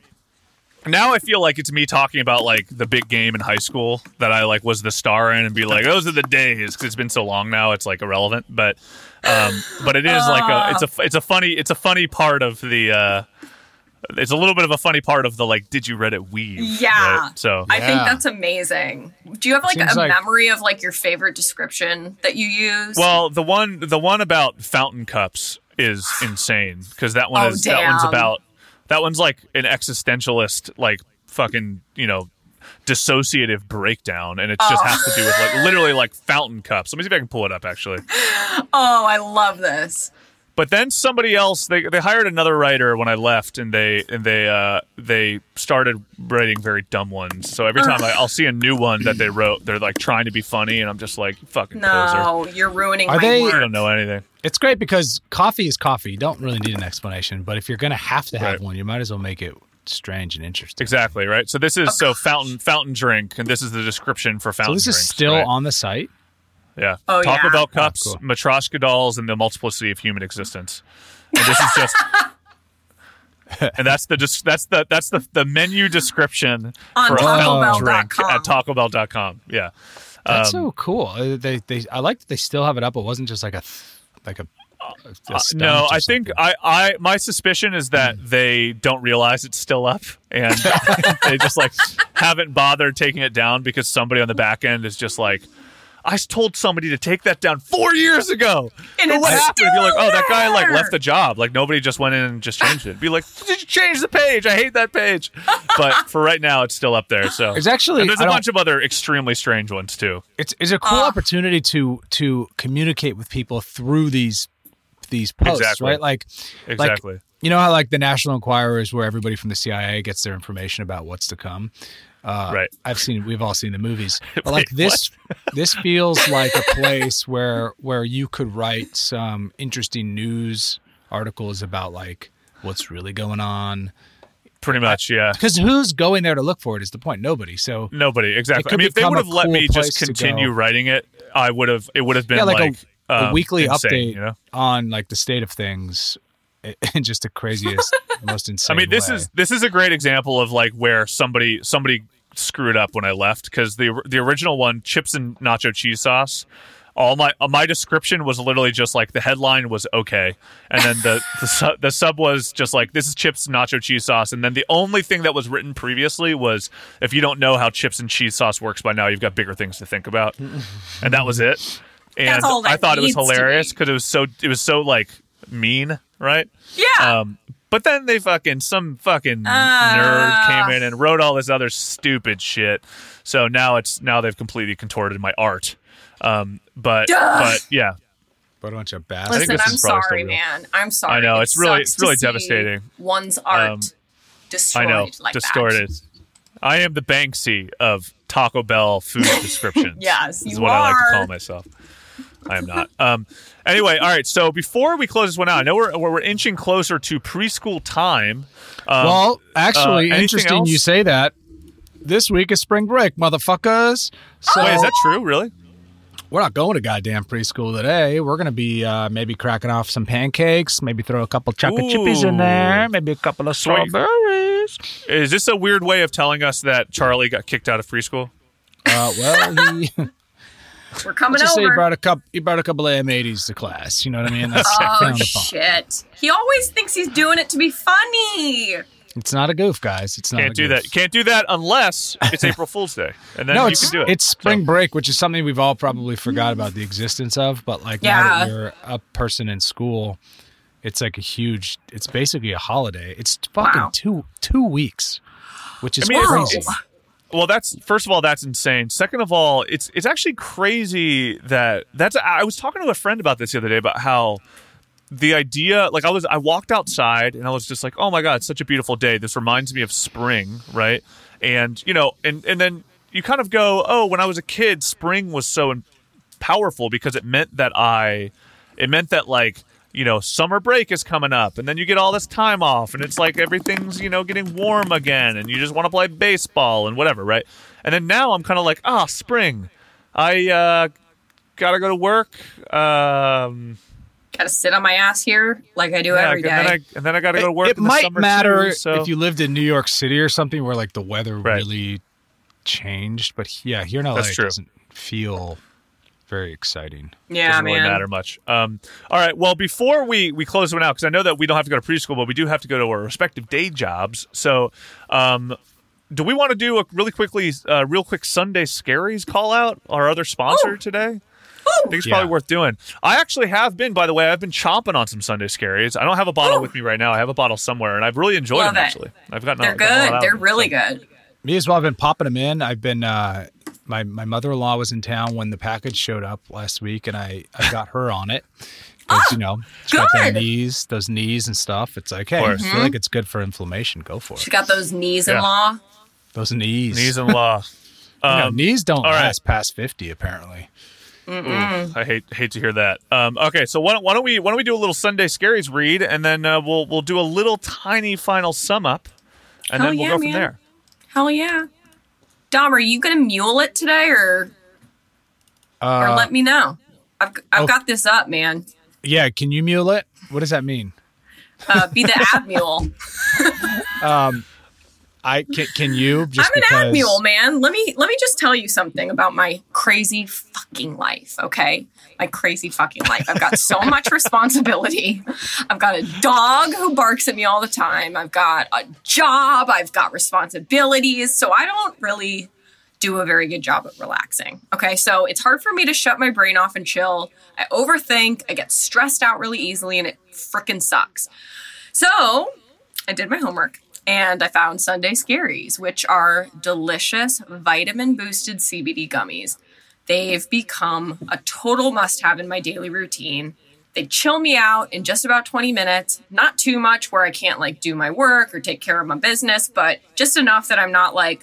now I feel like it's me talking about like the big game in high school that I like was the star in and be like, those are the days because it's been so long now. It's like irrelevant, but um, but it is like a it's a it's a funny it's a funny part of the uh, it's a little bit of a funny part of the like did you Reddit weave? Yeah. right? So I think Yeah. that's amazing. Do you have like Seems a like- memory of like your favorite description that you use? well, the one the one about fountain cups is insane because that one Oh, is that one's damn. about that one's like an existentialist like fucking you know dissociative breakdown and it just Oh. has to do with like literally like fountain cups. Let me see if I can pull it up actually. oh, I love this. But then somebody else they they hired another writer when I left and they and they uh they started writing very dumb ones. So every time I, I'll see a new one that they wrote, they're like trying to be funny and I'm just like fucking poser. No, you're ruining Are my they- work. You don't know anything. It's great because coffee is coffee. You don't really need an explanation, but if you're going to have to have Right. one, you might as well make it strange and interesting. Exactly, right? So this is so fountain fountain drink and this is the description for So fountain this is drinks, still right? on the site. Yeah. Oh, Taco yeah. Bell cups, Oh, cool. Matryoshka dolls, and the multiplicity of human existence. And this is just and that's the dis- that's the that's the the menu description on for a Taco fountain Bell dot drink com. at Taco Bell dot com. Yeah, That's Um, so cool. Uh, They they I like that they still have it up. It wasn't just like a th- like a. a Uh, stunt no, or I think something. I, I my suspicion is that they don't realize it's still up, and they just like haven't bothered taking it down because somebody on the back end is just like, I told somebody to take that down four years ago. And But what it's happened? If you're like, oh, that guy like there. left the job, like nobody just went in and just changed it. Be like, did you change the page? I hate that page. But for right now, it's still up there. So It's actually- and there's I a don't- bunch of other extremely strange ones too. It's it's a cool Uh. opportunity to to communicate with people through these these posts, Exactly. right? Like Exactly. Like, you know how like the National Enquirer is where everybody from the C I A gets their information about what's to come. Uh, Right. I've seen. We've all seen the movies, but Wait, like this, this feels like a place where where you could write some interesting news articles about like what's really going on. Pretty much, yeah. Because who's going there to look for it is the point. Nobody. So Nobody, exactly. I could mean, if they become would a have let cool me place just to continue go. writing it, I would have. It would have been yeah, like, like, a, a um, weekly insane, update You know? on like the state of things in just the craziest, most I insane. mean, this way. is this is a great example of like where somebody somebody screwed up when I left, because the the original one, chips and nacho cheese sauce. All my uh, my description was literally just like the headline was okay, and then the the, su- the sub was just like, this is chips nacho cheese sauce, and then the only thing that was written previously was, if you don't know how chips and cheese sauce works by now, you've got bigger things to think about, and that was it. And That's all that I thought it was needs to hilarious be. because it was so it was so like mean, right? Yeah. Um, but then they fucking some fucking Uh. nerd came in and wrote all this other stupid shit. So now it's now they've completely contorted my art. Um, but Duh. but yeah, But a bunch of bass. think Listen, this I'm is probably sorry, still real. man. I'm sorry. I know, It it's really- sucks it's really to see devastating. One's art Um, destroyed I know, like distorted. that. I am the Banksy of Taco Bell food descriptions. Yes, is you what I like to are. call myself. I am not. Um, anyway, all right. So before we close this one out, I know we're we're inching closer to preschool time. Um, Well, actually, uh, anything interesting else? you say that. This week is spring break, motherfuckers. So Wait, is that true? Really? we're not going to goddamn preschool today. We're going to be uh, maybe cracking off some pancakes, maybe throw a couple chocolate chippies in there, maybe a couple of Sweet. strawberries. Is this a weird way of telling us that Charlie got kicked out of preschool? Uh, well, he We're coming let's just say he over. brought a couple. He brought a couple of M eighties to class. You know what I mean? That's Oh frowned upon. shit! He always thinks he's doing it to be funny. It's not a goof, guys. It's not. Can't a do goof. that. Can't do that unless it's April Fool's Day, and then No, you it's can do it. it's spring So- break, which is something we've all probably forgot about the existence of. But like now Yeah. that you're a person in school, it's like a huge. It's basically a holiday. It's fucking Wow. two two weeks, which is I mean, crazy. it's, it's- well, that's first of all, that's insane. Second of all, it's it's actually crazy that that's. I was talking to a friend about this the other day about how the idea, like I was, I walked outside and I was just like, oh my god, it's such a beautiful day. This reminds me of spring, right? And you know, and and then you kind of go, oh, when I was a kid, spring was so powerful because it meant that I, it meant that like, you know, summer break is coming up and then you get all this time off and it's like everything's, you know, getting warm again and you just want to play baseball and whatever, right? And then now I'm kind of like, ah, spring. I uh, gotta go to work. Um, Gotta sit on my ass here like I do yeah, every day. and then I and then I gotta go to work. It in the might summer matter too, so. if you lived in New York City or something where like the weather Right. really changed. But yeah, here in L A, That's it true. doesn't feel very exciting. yeah, doesn't man. really matter much. Um, all right. Well, before we we close one out, because I know that we don't have to go to preschool, but we do have to go to our respective day jobs. So, um, do we want to do a really quickly, uh, real quick Sunday Scaries call out? Our other sponsor Ooh. today. I think it's Yeah. probably worth doing. I actually have been, by the way, I've been chomping on some Sunday Scaries. I don't have a bottle Ooh. with me right now. I have a bottle somewhere, and I've really enjoyed Love them. it. Actually, I've gotten. They're a, gotten a lot good. out They're of them, really so. good. Me as well. I've been popping them in. I've been. Uh, my my mother in law was in town when the package showed up last week, and I, I got her on it because you know she's got good. them knees, those knees and stuff. It's like, hey, I course. feel like it's good for inflammation. Go for it. She got those knees in Yeah. law. Those knees. Knees and law. You know, Um, knees don't all right. last past fifty, apparently. I hate hate to hear that. Um, okay, so why don't, why don't we why don't we do a little Sunday Scaries read, and then uh, we'll we'll do a little tiny final sum up, and Hell then we'll yeah, go from man. there. Hell yeah. Dom, are you gonna mule it today, or Uh, or let me know? I've I've oh. got this up, man. Yeah, can you mule it? What does that mean? Uh, be the ab mule. um, I can, can you? Just I'm an because... ad mule, man. Let me let me just tell you something about my crazy fucking life, okay? My crazy fucking life. I've got so much responsibility. I've got a dog who barks at me all the time. I've got a job. I've got responsibilities. So I don't really do a very good job at relaxing. Okay, so it's hard for me to shut my brain off and chill. I overthink. I get stressed out really easily, and it frickin' sucks. So I did my homework. And I found Sunday Scaries, which are delicious vitamin-boosted C B D gummies. They've become a total must-have in my daily routine. They chill me out in just about twenty minutes. Not too much where I can't, like, do my work or take care of my business, but just enough that I'm not, like,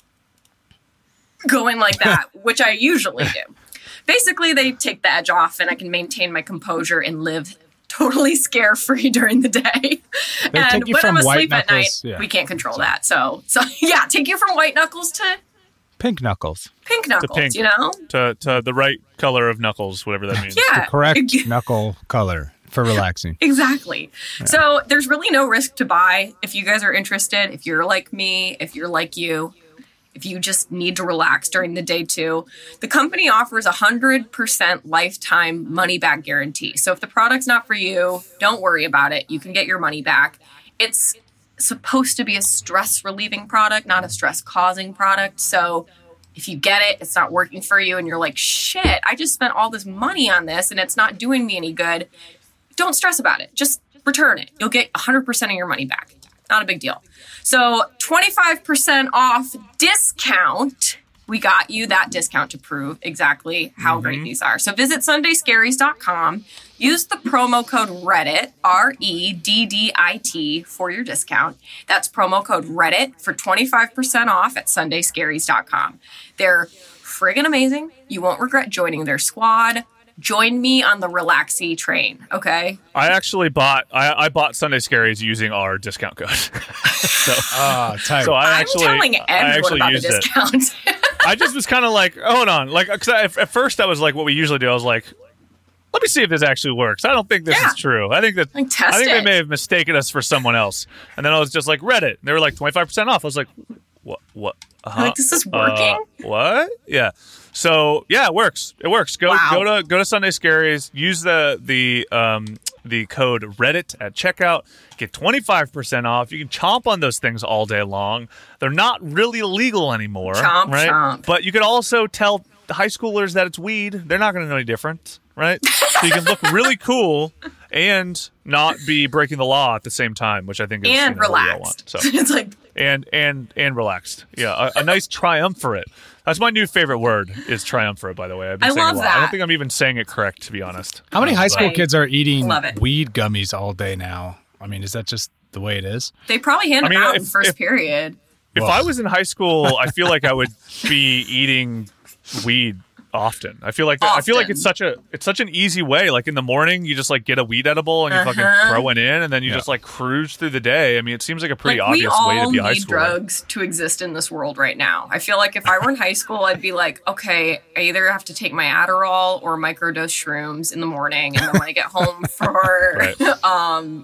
going like that, which I usually do. Basically, they take the edge off, and I can maintain my composure and live totally scare-free during the day. They and take you when from I'm white asleep at night, knuckles, yeah. we can't control so. that. So, so yeah, take you from white knuckles to pink knuckles. Pink knuckles, pink, you know? To, to the right color of knuckles, whatever that means. Yeah. The correct knuckle color for relaxing. Exactly. Yeah. So there's really no risk to buy. If you guys are interested, if you're like me, if you're like you, if you just need to relax during the day too, the company offers a one hundred percent lifetime money-back guarantee. So if the product's not for you, don't worry about it. You can get your money back. It's supposed to be a stress-relieving product, not a stress-causing product. So if you get it, it's not working for you, and you're like, shit, I just spent all this money on this, and it's not doing me any good. Don't stress about it. Just return it. You'll get one hundred percent of your money back. Not a big deal. So twenty-five percent off discount. We got you that discount to prove exactly how mm-hmm. great these are. So visit sunday scaries dot com. Use the promo code Reddit, R E D D I T, for your discount. That's promo code Reddit for twenty-five percent off at sunday scaries dot com. They're friggin' amazing. You won't regret joining their squad. Join me on the Relaxy train, okay? I actually bought I, I bought Sunday Scaries using our discount code. so, uh, type. so I I'm actually telling everyone I actually about used the discount. I just was kind of like, hold on, like because at first that was like what we usually do. I was like, let me see if this actually works. I don't think this yeah. is true. I think that like, test I think it. they may have mistaken us for someone else. And then I was just like, Reddit. And they were like twenty-five percent off. I was like, what? What? Uh-huh. Like, this is working? Uh, what? Yeah. So yeah, it works. It works. Go wow. go to go to Sunday Scaries. Use the the um the code Reddit at checkout. Get twenty-five percent off. You can chomp on those things all day long. They're not really illegal anymore, chomp, right? Chomp. But you can also tell high schoolers that it's weed. They're not going to know any different, right? So you can look really cool and not be breaking the law at the same time, which I think is and you know, relaxed. what we all want. So it's like and and and relaxed. Yeah, a, a nice triumvirate. That's my new favorite word is triumvirate, by the way. I've been I saying love it a lot. that. I don't think I'm even saying it correct, to be honest. How many high school Right. kids are eating Love it. weed gummies all day now? I mean, is that just the way it is? they probably hand I mean, them out if- in first if- period. If Well. I was in high school, I feel like I would be eating weed often. I feel like that, I feel like Often. it's such a it's such an easy way. Like in the morning, you just like get a weed edible and you Uh-huh. fucking throw it in, and then you Yeah. just like cruise through the day. I mean, it seems like a pretty Like, we obvious all way to be a high need schooler. drugs to exist in this world right now. I feel like if I were in high school, I'd be like, okay, I either have to take my Adderall or microdose shrooms in the morning, and then when I get home for Right. um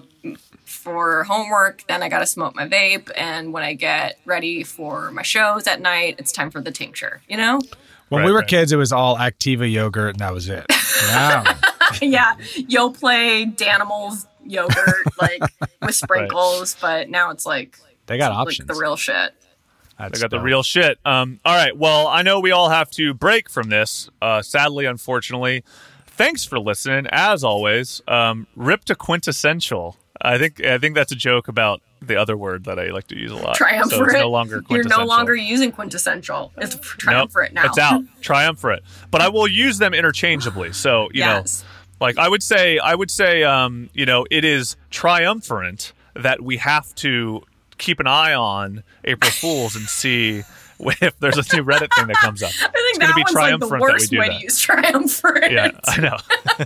for homework, then I gotta smoke my vape, and when I get ready for my shows at night, it's time for the tincture. You know? When Right, we were right. kids, it was all Activa yogurt, and that was it. Now, Yeah, Yoplait, Danimals yogurt, like with sprinkles, but now it's like they got like options. the real shit. I got the real shit. Um, all right. Well, I know we all have to break from this, uh, sadly, unfortunately. Thanks for listening. As always, um, rip to quintessential. I think I think that's a joke about the other word that I like to use a lot. Triumvirate. So it's no longer You're quintessential. no longer using quintessential. It's Nope, triumvirate now. it's out. Triumvirate. But I will use them interchangeably. So, you Yes. know, like I would say, I would say, um, you know, it is triumphant that we have to keep an eye on April Fools and see if there's a new Reddit thing that comes up. I think It's that gonna be one's like the triumphant that we worst do way that. to use triumvirate. Yeah, I know.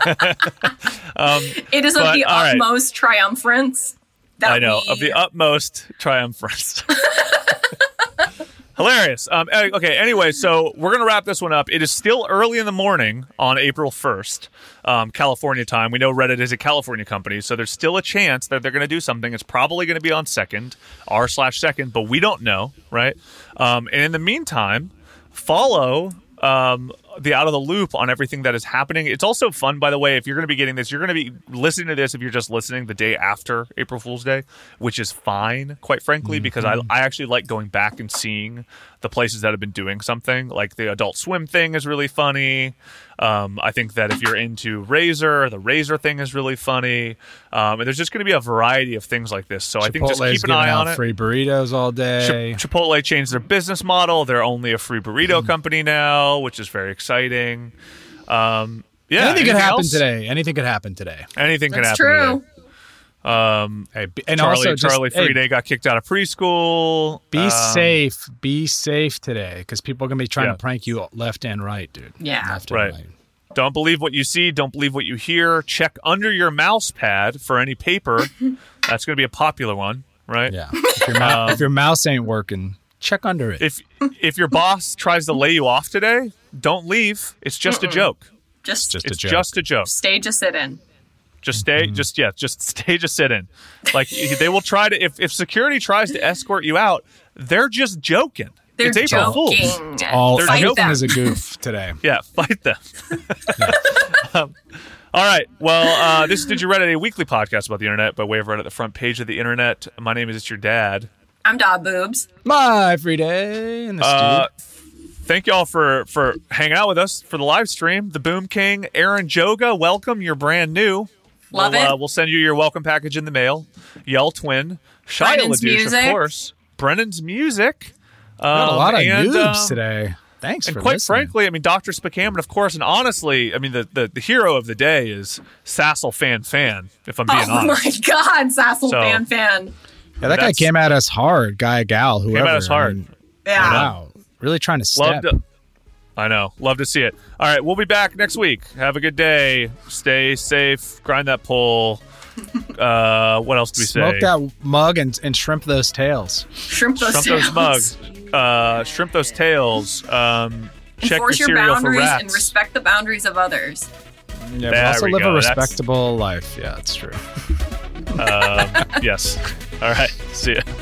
um, It is of But, the all right. utmost triumphance that I know we... of the utmost triumphance. Hilarious. Um, okay, anyway, so we're going to wrap this one up. It is still early in the morning on April first, um, California time. We know Reddit is a California company, so there's still a chance that they're going to do something. It's probably going to be on second, r slash second, but we don't know, right? Um, and in the meantime, follow um, the Out of the Loop on everything that is happening. It's also fun, by the way, if you're going to be getting this, you're going to be listening to this if you're just listening the day after April Fool's Day, which is fine, quite frankly, mm-hmm. because I, I actually like going back and seeing the places that have been doing something. Like the Adult Swim thing is really funny. Um, I think that if you're into Razor, the Razor thing is really funny. Um, and there's just going to be a variety of things like this. So Chipotle's I think just keep an eye on it. Free burritos all day. Ch- Chipotle changed their business model. They're only a free burrito mm. company now, which is very exciting. Um, yeah, anything could happen else? today. Anything could happen today. Anything That's could happen true. today. Um, hey, and Charlie, also just, Charlie Friday hey, got kicked out of preschool. Be um, safe. Be safe today, because people are gonna be trying yeah. to prank you left and right, dude. Yeah, left right. and right. Don't believe what you see. Don't believe what you hear. Check under your mouse pad for any paper. That's going to be a popular one, right? Yeah. If your, mou- um, if your mouse ain't working, check under it. If if your boss tries to lay you off today, don't leave. It's just Mm-mm. a joke. Just, just it's a joke. just a joke. Stage a sit-in. Just stay. Mm-hmm. Just yeah. Just stage a sit-in. Like they will try to. If if security tries to escort you out, they're just joking. They're it's April joking. Fools. All They're fight joking them is a goof today. Yeah, fight them. um, all right. Well, uh, this is Did You Reddit, a weekly podcast about the internet by way of Reddit, the front page of the internet. My name is It's Your Dad. I'm Dad Boobs. My free day in the uh, Thank y'all for for hanging out with us for the live stream. The Boom King, Aaron Joga, welcome. You're brand new. Love we'll, it. Uh, we'll send you your welcome package in the mail. Yell Twin, Shia Brennan's LaDouche, music. of course. Brennan's music. We got a Um, lot of and, noobs um, today. Thanks and for quite listening. frankly, I mean, Doctor Spickaman, of course, and honestly, I mean, the, the, the hero of the day is Sassel Fan Fan, if I'm being oh honest. my God, Sassel So- Fan Fan. Yeah, that guy That's- came at us hard. Guy, gal, whoever. Came at us hard. I mean, Yeah. wow. Really trying to step. Love to, I know. Love to see it. All right, we'll be back next week. Have a good day. Stay safe. Grind that pole. Uh, what else do we Smoke say? that mug and, and shrimp those tails. Shrimp those Shrimp tails. those mugs. Uh, shrimp those tails. Um, check Enforce your your cereal for boundaries rats. and respect the boundaries of others. Yeah, but There also we live go. a That's- respectable life. Yeah, that's true. um, yes. All right. See ya.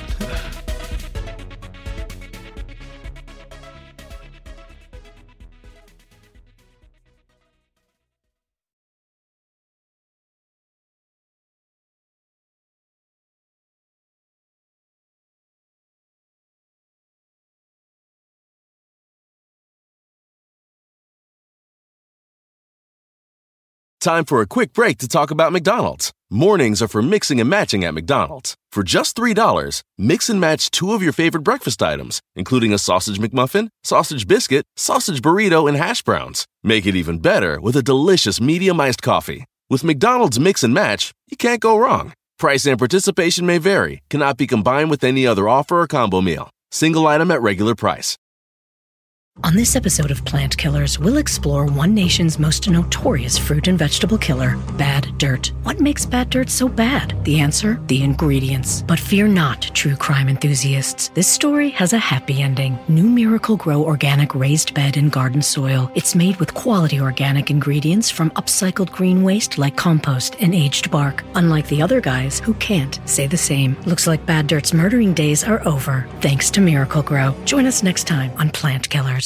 Time for a quick break to talk about McDonald's. Mornings are for mixing and matching at McDonald's. For just three dollars, mix and match two of your favorite breakfast items, including a sausage McMuffin, sausage biscuit, sausage burrito, and hash browns. Make it even better with a delicious medium iced coffee. With McDonald's Mix and Match, you can't go wrong. Price and participation may vary, cannot be combined with any other offer or combo meal. Single item at regular price. On this episode of Plant Killers, we'll explore one nation's most notorious fruit and vegetable killer, bad dirt. What makes bad dirt so bad? The answer? The ingredients. But fear not, true crime enthusiasts. This story has a happy ending. New Miracle Grow organic raised bed and garden soil. It's made with quality organic ingredients from upcycled green waste like compost and aged bark. Unlike the other guys who can't say the same. Looks like bad dirt's murdering days are over, thanks to Miracle Grow. Join us next time on Plant Killers.